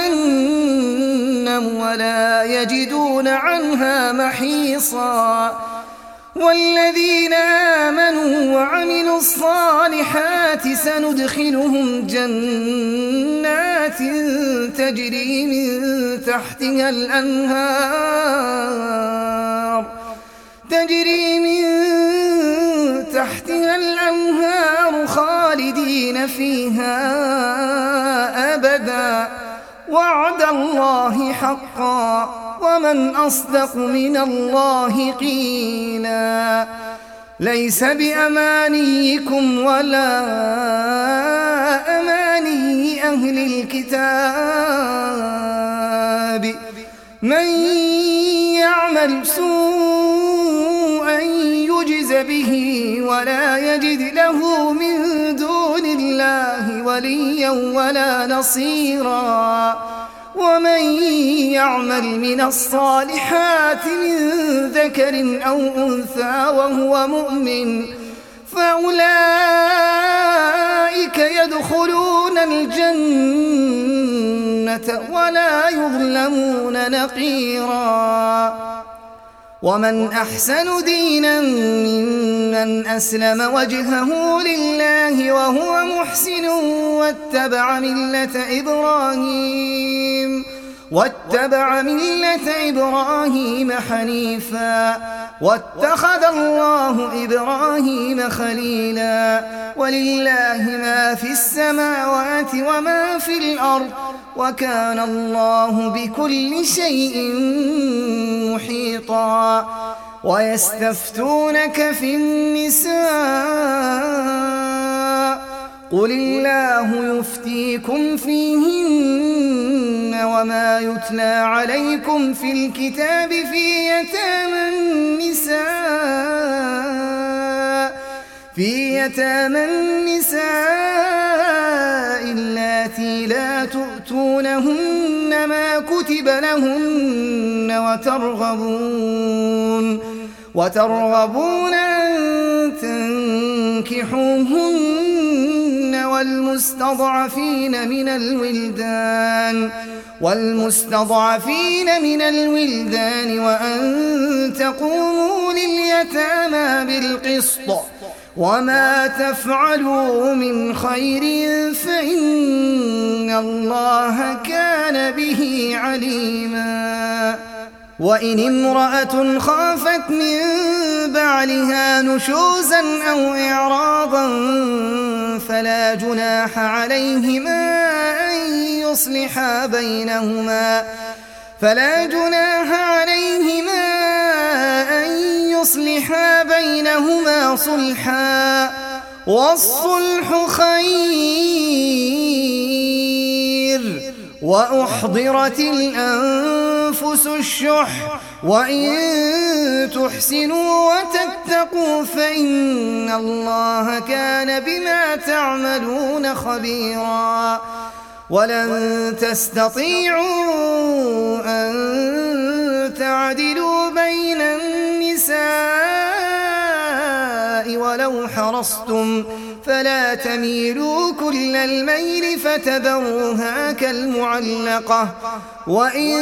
جهنم ولا يجدون عنها محيصا. والذين آمنوا وعملوا الصالحات سندخلهم جنات تجري من تحتها الأنهار خالدين فيها أبدا. وعد الله حقا ومن أصدق من الله قيلا. ليس بأمانيكم ولا أماني أهل الكتاب من يعمل سوءا يجز به ولا يجد له من دون الله وليا ولا نصيرا. ومن يعمل من الصالحات من ذكر أو أنثى وهو مؤمن فأولئك يدخلون الجنة ولا يظلمون نقيرا. ومن أحسن دينا ممن أسلم وجهه لله وهو محسن واتبع ملة إبراهيم حنيفا واتخذ الله إبراهيم خليلا. ولله ما في السماوات وما في الأرض وكان الله بكل شيء محيطا. ويستفتونك في النساء قل الله يفتيكم فيهن وما يتلى عليكم في الكتاب في يتامى النساء اللاتي لا تؤتونهن ما كتب لهن وترغبون أن تنكحوهن والمستضعفين من الولدان وأن تقوموا لليتامى بالقسط وما تفعلوا من خير فإن الله كان به عليما وإن امرأة خافت من بعلها نشوزا أو إعراضا فلا جناح عليهما أن يصلحا بينهما صلحا والصلح خير وأحضرت الأنفس الشح وإن تحسنوا وتتقوا فإن الله كان بما تعملون خبيرا ولن تستطيعوا أن تعدلوا بين النساء ولو حرصتم فلا تميلوا كل الميل فتذروها كالمعلقة وإن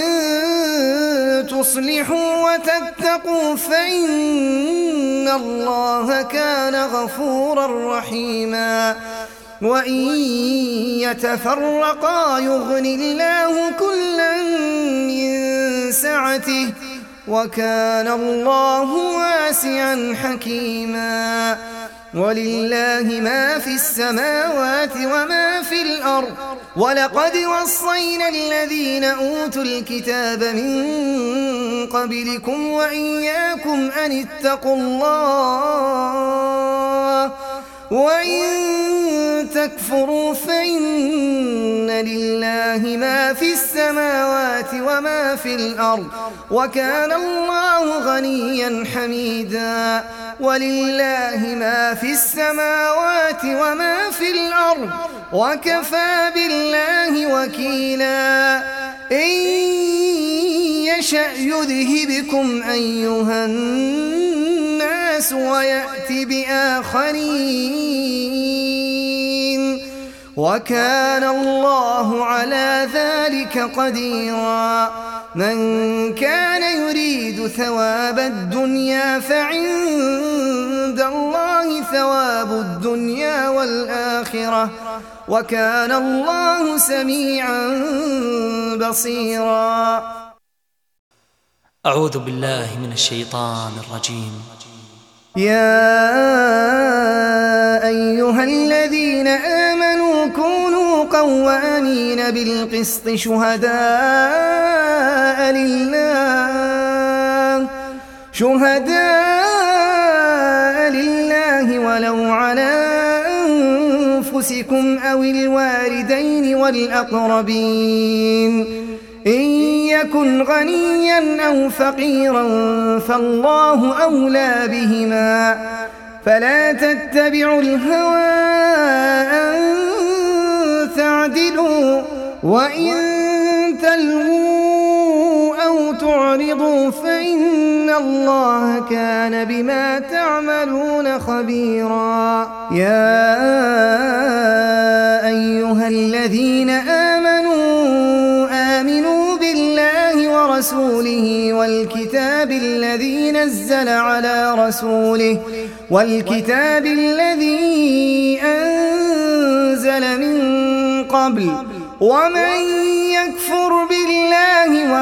تصلحوا وتتقوا فإن الله كان غفورا رحيما وإن يتفرقا يغن الله كلا من سعته وكان الله واسعا حكيما ولله ما في السماوات وما في الأرض ولقد وصينا الذين أوتوا الكتاب من قبلكم وإياكم أن اتقوا الله وإن تكفروا فإن لله ما في السماوات وما في الأرض وكان الله غنيا حميدا ولله ما في السماوات وما في الأرض وكفى بالله وكيلا إن يشأ يذهبكم أيها الناس ويأتي بآخرين وكان الله على ذلك قديرا من كان يريد ثواب الدنيا فعند الله ثواب الدنيا والآخرة وكان الله سميعا بصيرا. أعوذ بالله من الشيطان الرجيم. يا أيها الذين آمنوا كونوا قوامين بالقسط شهداء لله ولو على أنفسكم أو الوالدين والأقربين إن يكن غنيا أو فقيرا فالله أولى بهما فلا تتبعوا الهوى أن تعدلوا وإن تلووا أو تعرضوا فإن الله كان بما تعملون خبيرا. يا أيها الذين آمنوا بالله ورسوله والكتاب الذي نزل على رسوله والكتاب الذي أنزل من قبل ومن يكفر بالله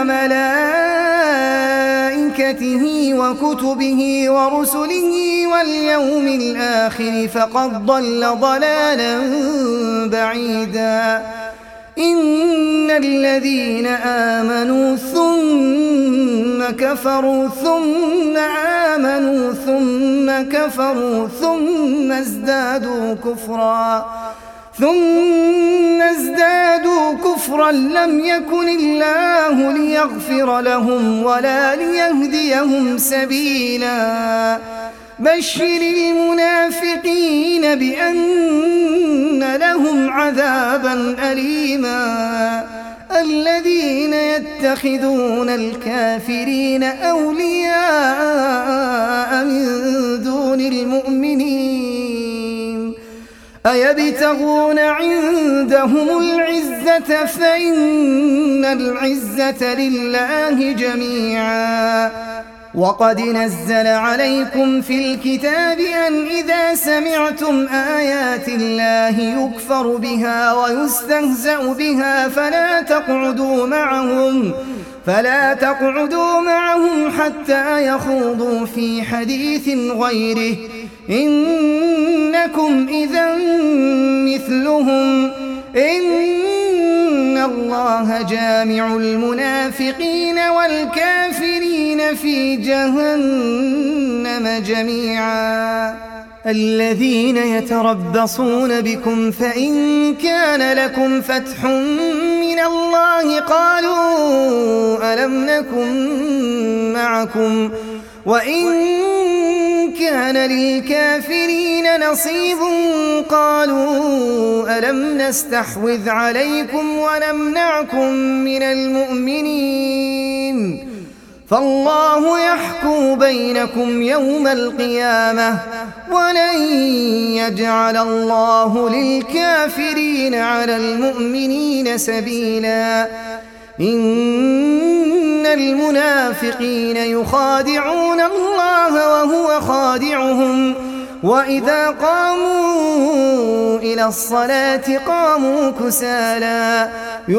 وملائكته وكتبه ورسله واليوم الآخر فقد ضل ضلالا بعيدا. إن الذين آمنوا ثم كفروا ثم كفروا ثم ازدادوا كفرا لم يكن الله ليغفر لهم ولا ليهديهم سبيلا بشر المنافقين بأن لهم عذابا أليما الذين يتخذون الكافرين أولياء من دون المؤمنين أيبتغون عندهم العزة فإن العزة لله جميعا وقد نزل عليكم في الكتاب أن إذا سمعتم آيات الله يكفر بها ويستهزأ بها فلا تقعدوا معهم حتى يخوضوا في حديث غيره إنكم إذا مثلهم إن الله جامع المنافقين والكافرين في جهنم جميعا الذين يتربصون بكم فإن كان لكم فتح من الله قالوا ألم نكن معكم وإن كان للكافرين نصيب قالوا ألم نستحوذ عليكم ونمنعكم من المؤمنين فالله يحكم بينكم يوم القيامة ولن يجعل الله للكافرين على المؤمنين سبيلا إن المنافقين يخادعون الله وهو خادعهم وإذا قاموا إلى الصلاة قاموا كسالى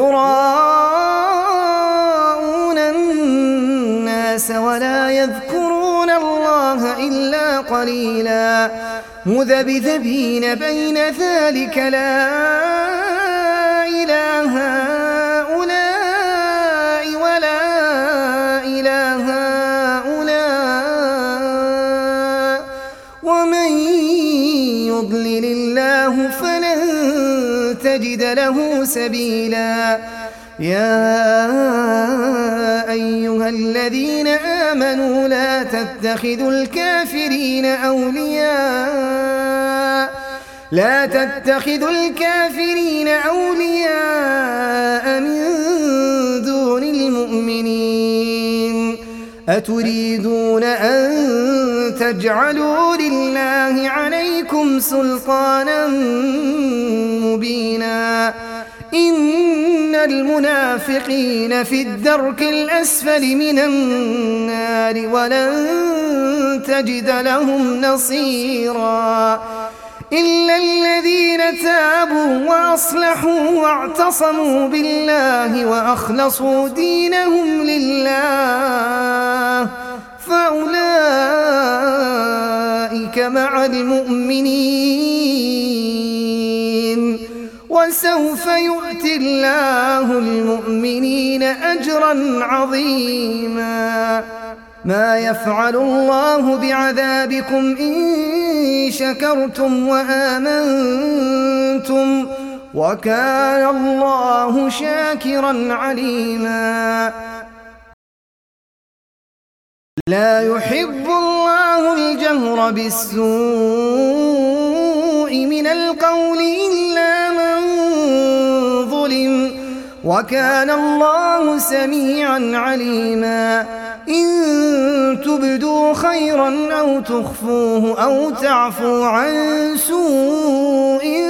يراءون الناس ولا يذكرون الله إلا قليلا مذبذبين بين ذلك لا إله هؤلاء ولا إله هؤلاء ومن يضلل الله فلن تجد له سبيلا يا أيها الذين آمنوا لا تتخذوا الكافرين أولياء من دون المؤمنين أتريدون أن تجعلوا لله عليكم سلطانا مبينا إن المنافقين في الدرك الأسفل من النار ولن تجد لهم نصيرا إلا الذين تابوا وأصلحوا واعتصموا بالله وأخلصوا دينهم لله فأولئك مع المؤمنين وسوف يؤتي الله المؤمنين أجرا عظيما ما يفعل الله بعذابكم إن شكرتم وآمنتم وكان الله شاكرا عليما لا يحب الله الجهر بالسوء من القول إلا من ظلم وكان الله سميعا عليما إن تبدوا خيرا أو تخفوه أو تعفوا عن سوء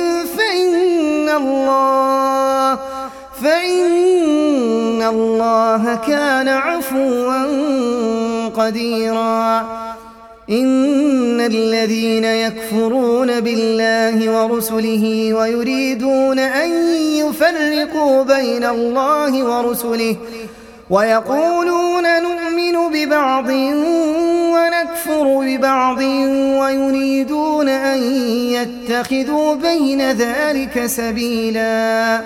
فإن الله كان عفوا قديرا إن الذين يكفرون بالله ورسله ويريدون أن يفرقوا بين الله ورسله ويقولون نؤمن ببعض ونكفر ببعض ويريدون أن يتخذوا بين ذلك سبيلا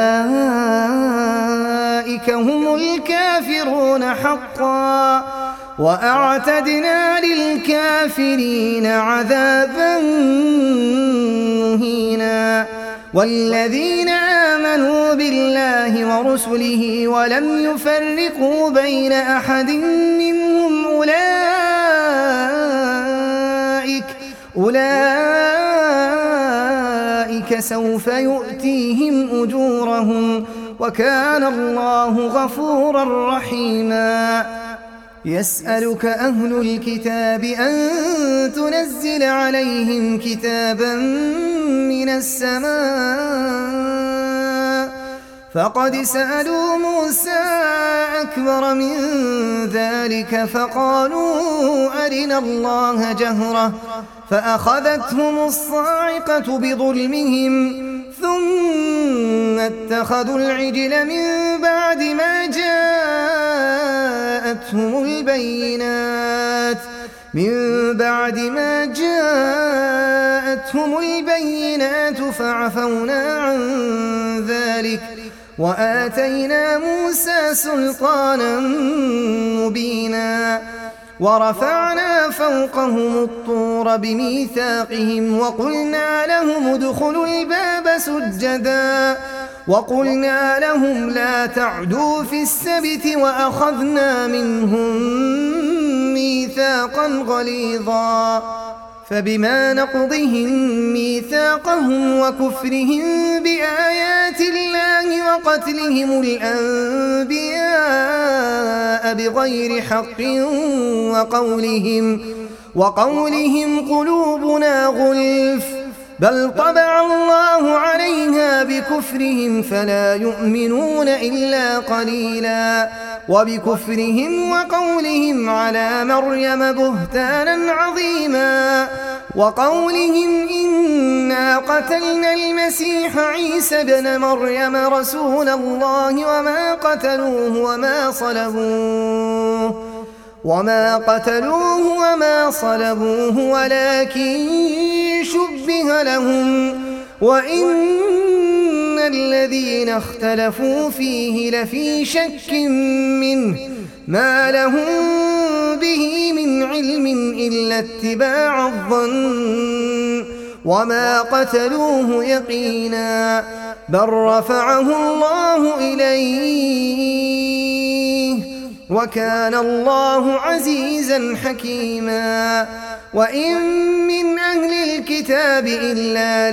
أولئك هم الكافرون حقا وأعتدنا للكافرين عذابا مهينا. والذين آمنوا بالله ورسله ولم يفرقوا بين أحد منهم أولئك سوف يؤتيهم أجورهم وكان الله غفورا رحيما. يسألك أهل الكتاب أن تنزل عليهم كتابا من السماء فقد سألوا موسى أكبر من ذلك فقالوا أرنا الله جهرة فأخذتهم الصاعقة بظلمهم ثم اتخذوا العجل من بعد ما جاءتهم البينات فعفونا عن ذلك وآتينا موسى سلطانا مبينا. ورفعنا فوقهم الطور بميثاقهم وقلنا لهم ادخلوا الباب سجدا وقلنا لهم لا تعدوا في السبت وأخذنا منهم ميثاقا غليظا. فبما نقضهم ميثاقهم وكفرهم بآيات الله وقتلهم الأنبياء بغير حق وقولهم قلوبنا غلف بل طبع الله عليها بكفرهم فلا يؤمنون إلا قليلا. وبكفرهم وقولهم على مريم بهتانا عظيما وقولهم إنا قتلنا المسيح عيسى ابن مريم رسول الله وما قتلوه وما صلبوه ولكن شبه لهم وإن الذين اختلفوا فيه لفي شك منه ما لهم به من علم إلا اتباع الظن وما قتلوه يقينا بل رفعه الله إليه وكان الله عزيزا حكيما. وإن من أهل الكتاب إلا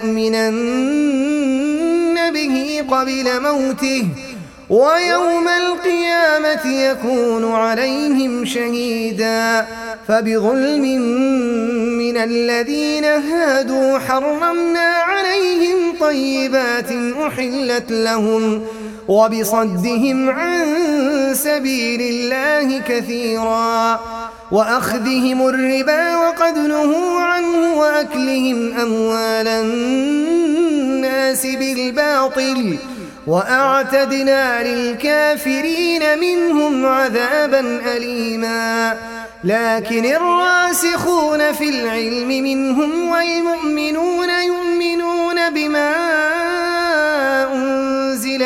ليؤمنن به قبل موته ويوم القيامة يكون عليهم شهيدا. فبظلم من الذين هادوا حرمنا عليهم طيبات أحلت لهم وبصدهم عن سبيل الله كثيرا وأخذهم الربا وقد نهوا عنه وأكلهم أموال الناس بالباطل وأعتدنا للكافرين منهم عذابا أليما. لكن الراسخون في العلم منهم والمؤمنون يؤمنون بما أنزل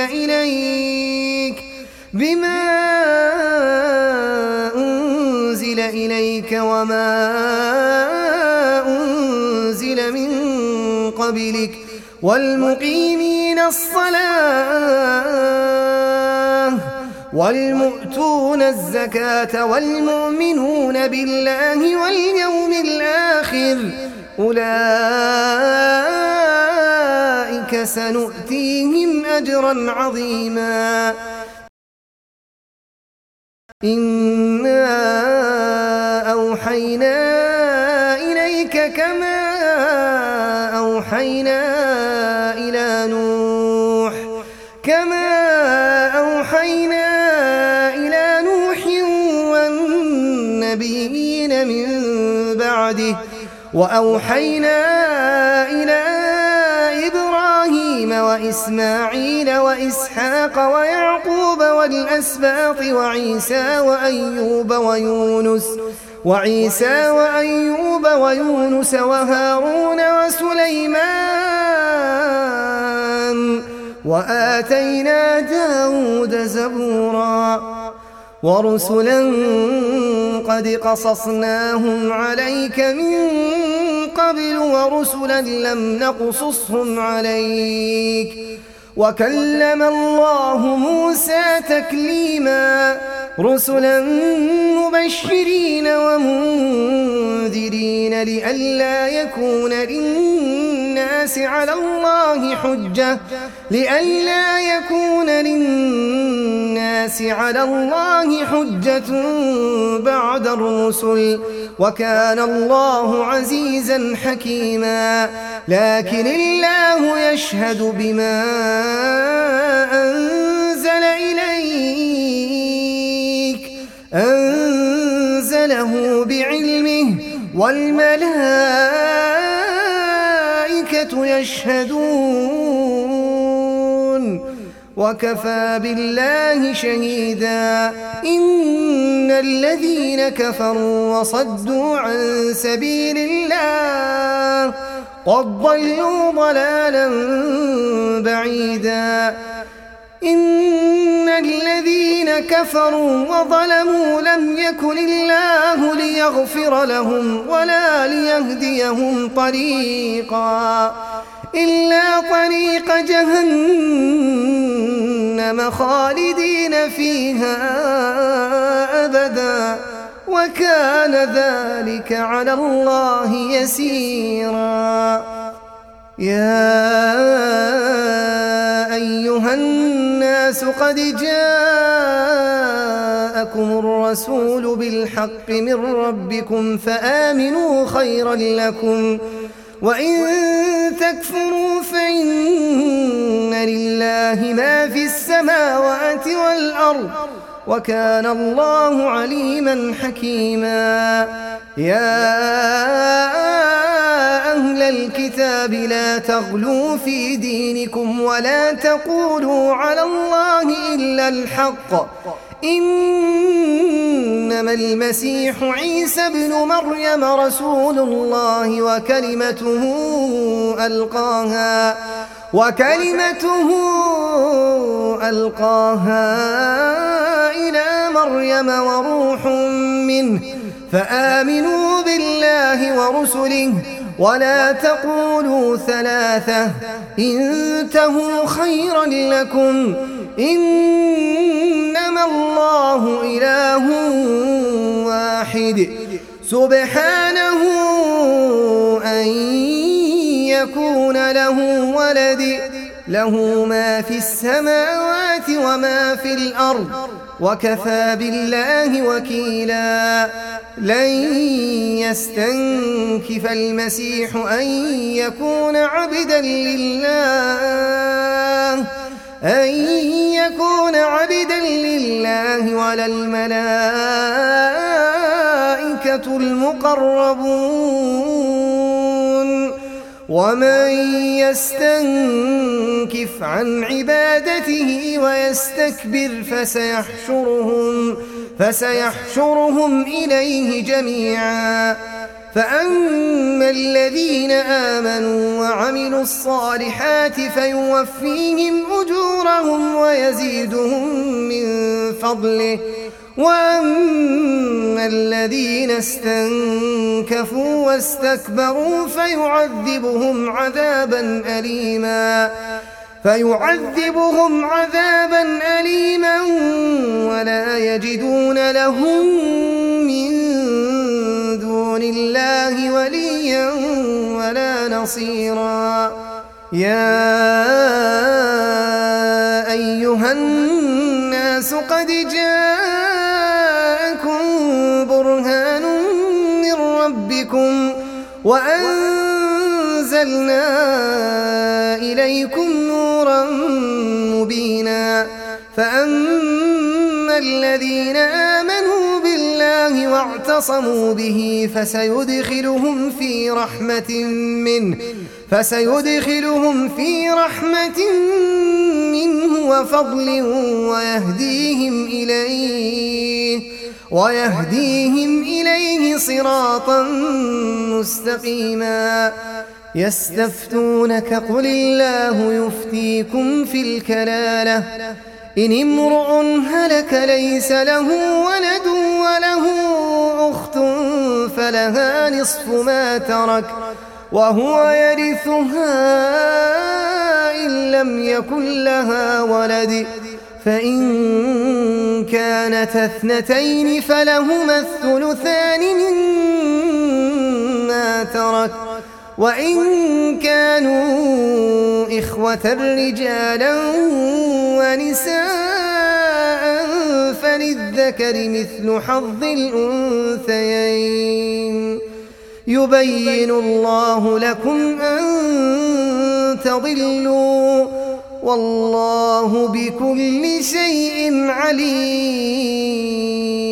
إليك وما أنزل من قبلك والمقيمين الصلاة والمؤتون الزكاة والمؤمنون بالله واليوم الآخر أولئك سنؤتيهم أجرا عظيما. إنا أوحينا إليك كما أوحينا إلى نوح والنبيين من بعده وأوحينا إلى إبراهيم وإسماعيل وإسحاق ويعقوب والأسباط وعيسى وأيوب ويونس وهارون وسليمان وآتينا داود زبورا ورسلا قد قصصناهم عليك من قبل ورسلا لم نقصصهم عليك وكلم الله موسى تكليما رسلا مبشرين ومنذرين لئلا يكون للناس على الله حجة بعد الرسل وكان الله عزيزا حكيما لكن الله يشهد بما أنزله بعلمه والملائكة يشهدون وكفى بالله شهيدا إن الذين كفروا وصدوا عن سبيل الله قد ضلوا ضلالا بعيدا إن الذين كفروا وظلموا لم يكن الله ليغفر لهم ولا ليهديهم طريقا إلا طريق جهنم خالدين فيها أبدا وكان ذلك على الله يسيرا يا أيها الناس قد جاءكم الرسول بالحق من ربكم فآمنوا خيرا لكم وإن تكفروا فإن لله ما في السماوات والأرض وكان الله عليما حكيما يا أهل الكتاب لا تغلوا في دينكم ولا تقولوا على الله إلا الحق إنما المسيح عيسى ابن مريم رسول الله وكلمته ألقاها إلى مريم وروح منه فآمنوا بالله ورسله ولا تقولوا ثلاثة انتهوا خيرا لكم إنما الله إله واحد سبحانه أن يكون له ولد له ما في السماوات وما في الأرض وكفى بالله وكيلا لن يستنكف المسيح أن يكون عبدا لله ولا الملائكة المقربون ومن يستنكف عن عبادته ويستكبر فسيحشرهم إليه جميعا فأما الذين آمنوا وعملوا الصالحات فيوفيهم أجورهم ويزيدهم من فضله وأما الذين استنكفوا واستكبروا فيعذبهم عذابا أليما ولا يجدون لهم من دون الله وليا ولا نصيرا يا أيها الناس قد جاءكم برهان من ربكم وأنزلنا إليكم نورا مبينا فأما الذين آمنوا بالله واعتصموا به فسيدخلهم في رحمة منه وفضل ويهديهم إليه صراطا مستقيما يستفتونك قل الله يفتيكم في الكلالة إن امرؤ هلك ليس له ولد وله أخت فلها نصف ما ترك وهو يرثها إن لم يكن لها ولد، فإن كانت اثنتين فلهما الثلثان مما ترك، وإن كانوا إخوة رجالا ونساء فللذكر مثل حظ الأنثيين. يبين الله لكم أن تضلوا والله بكل شيء عليم.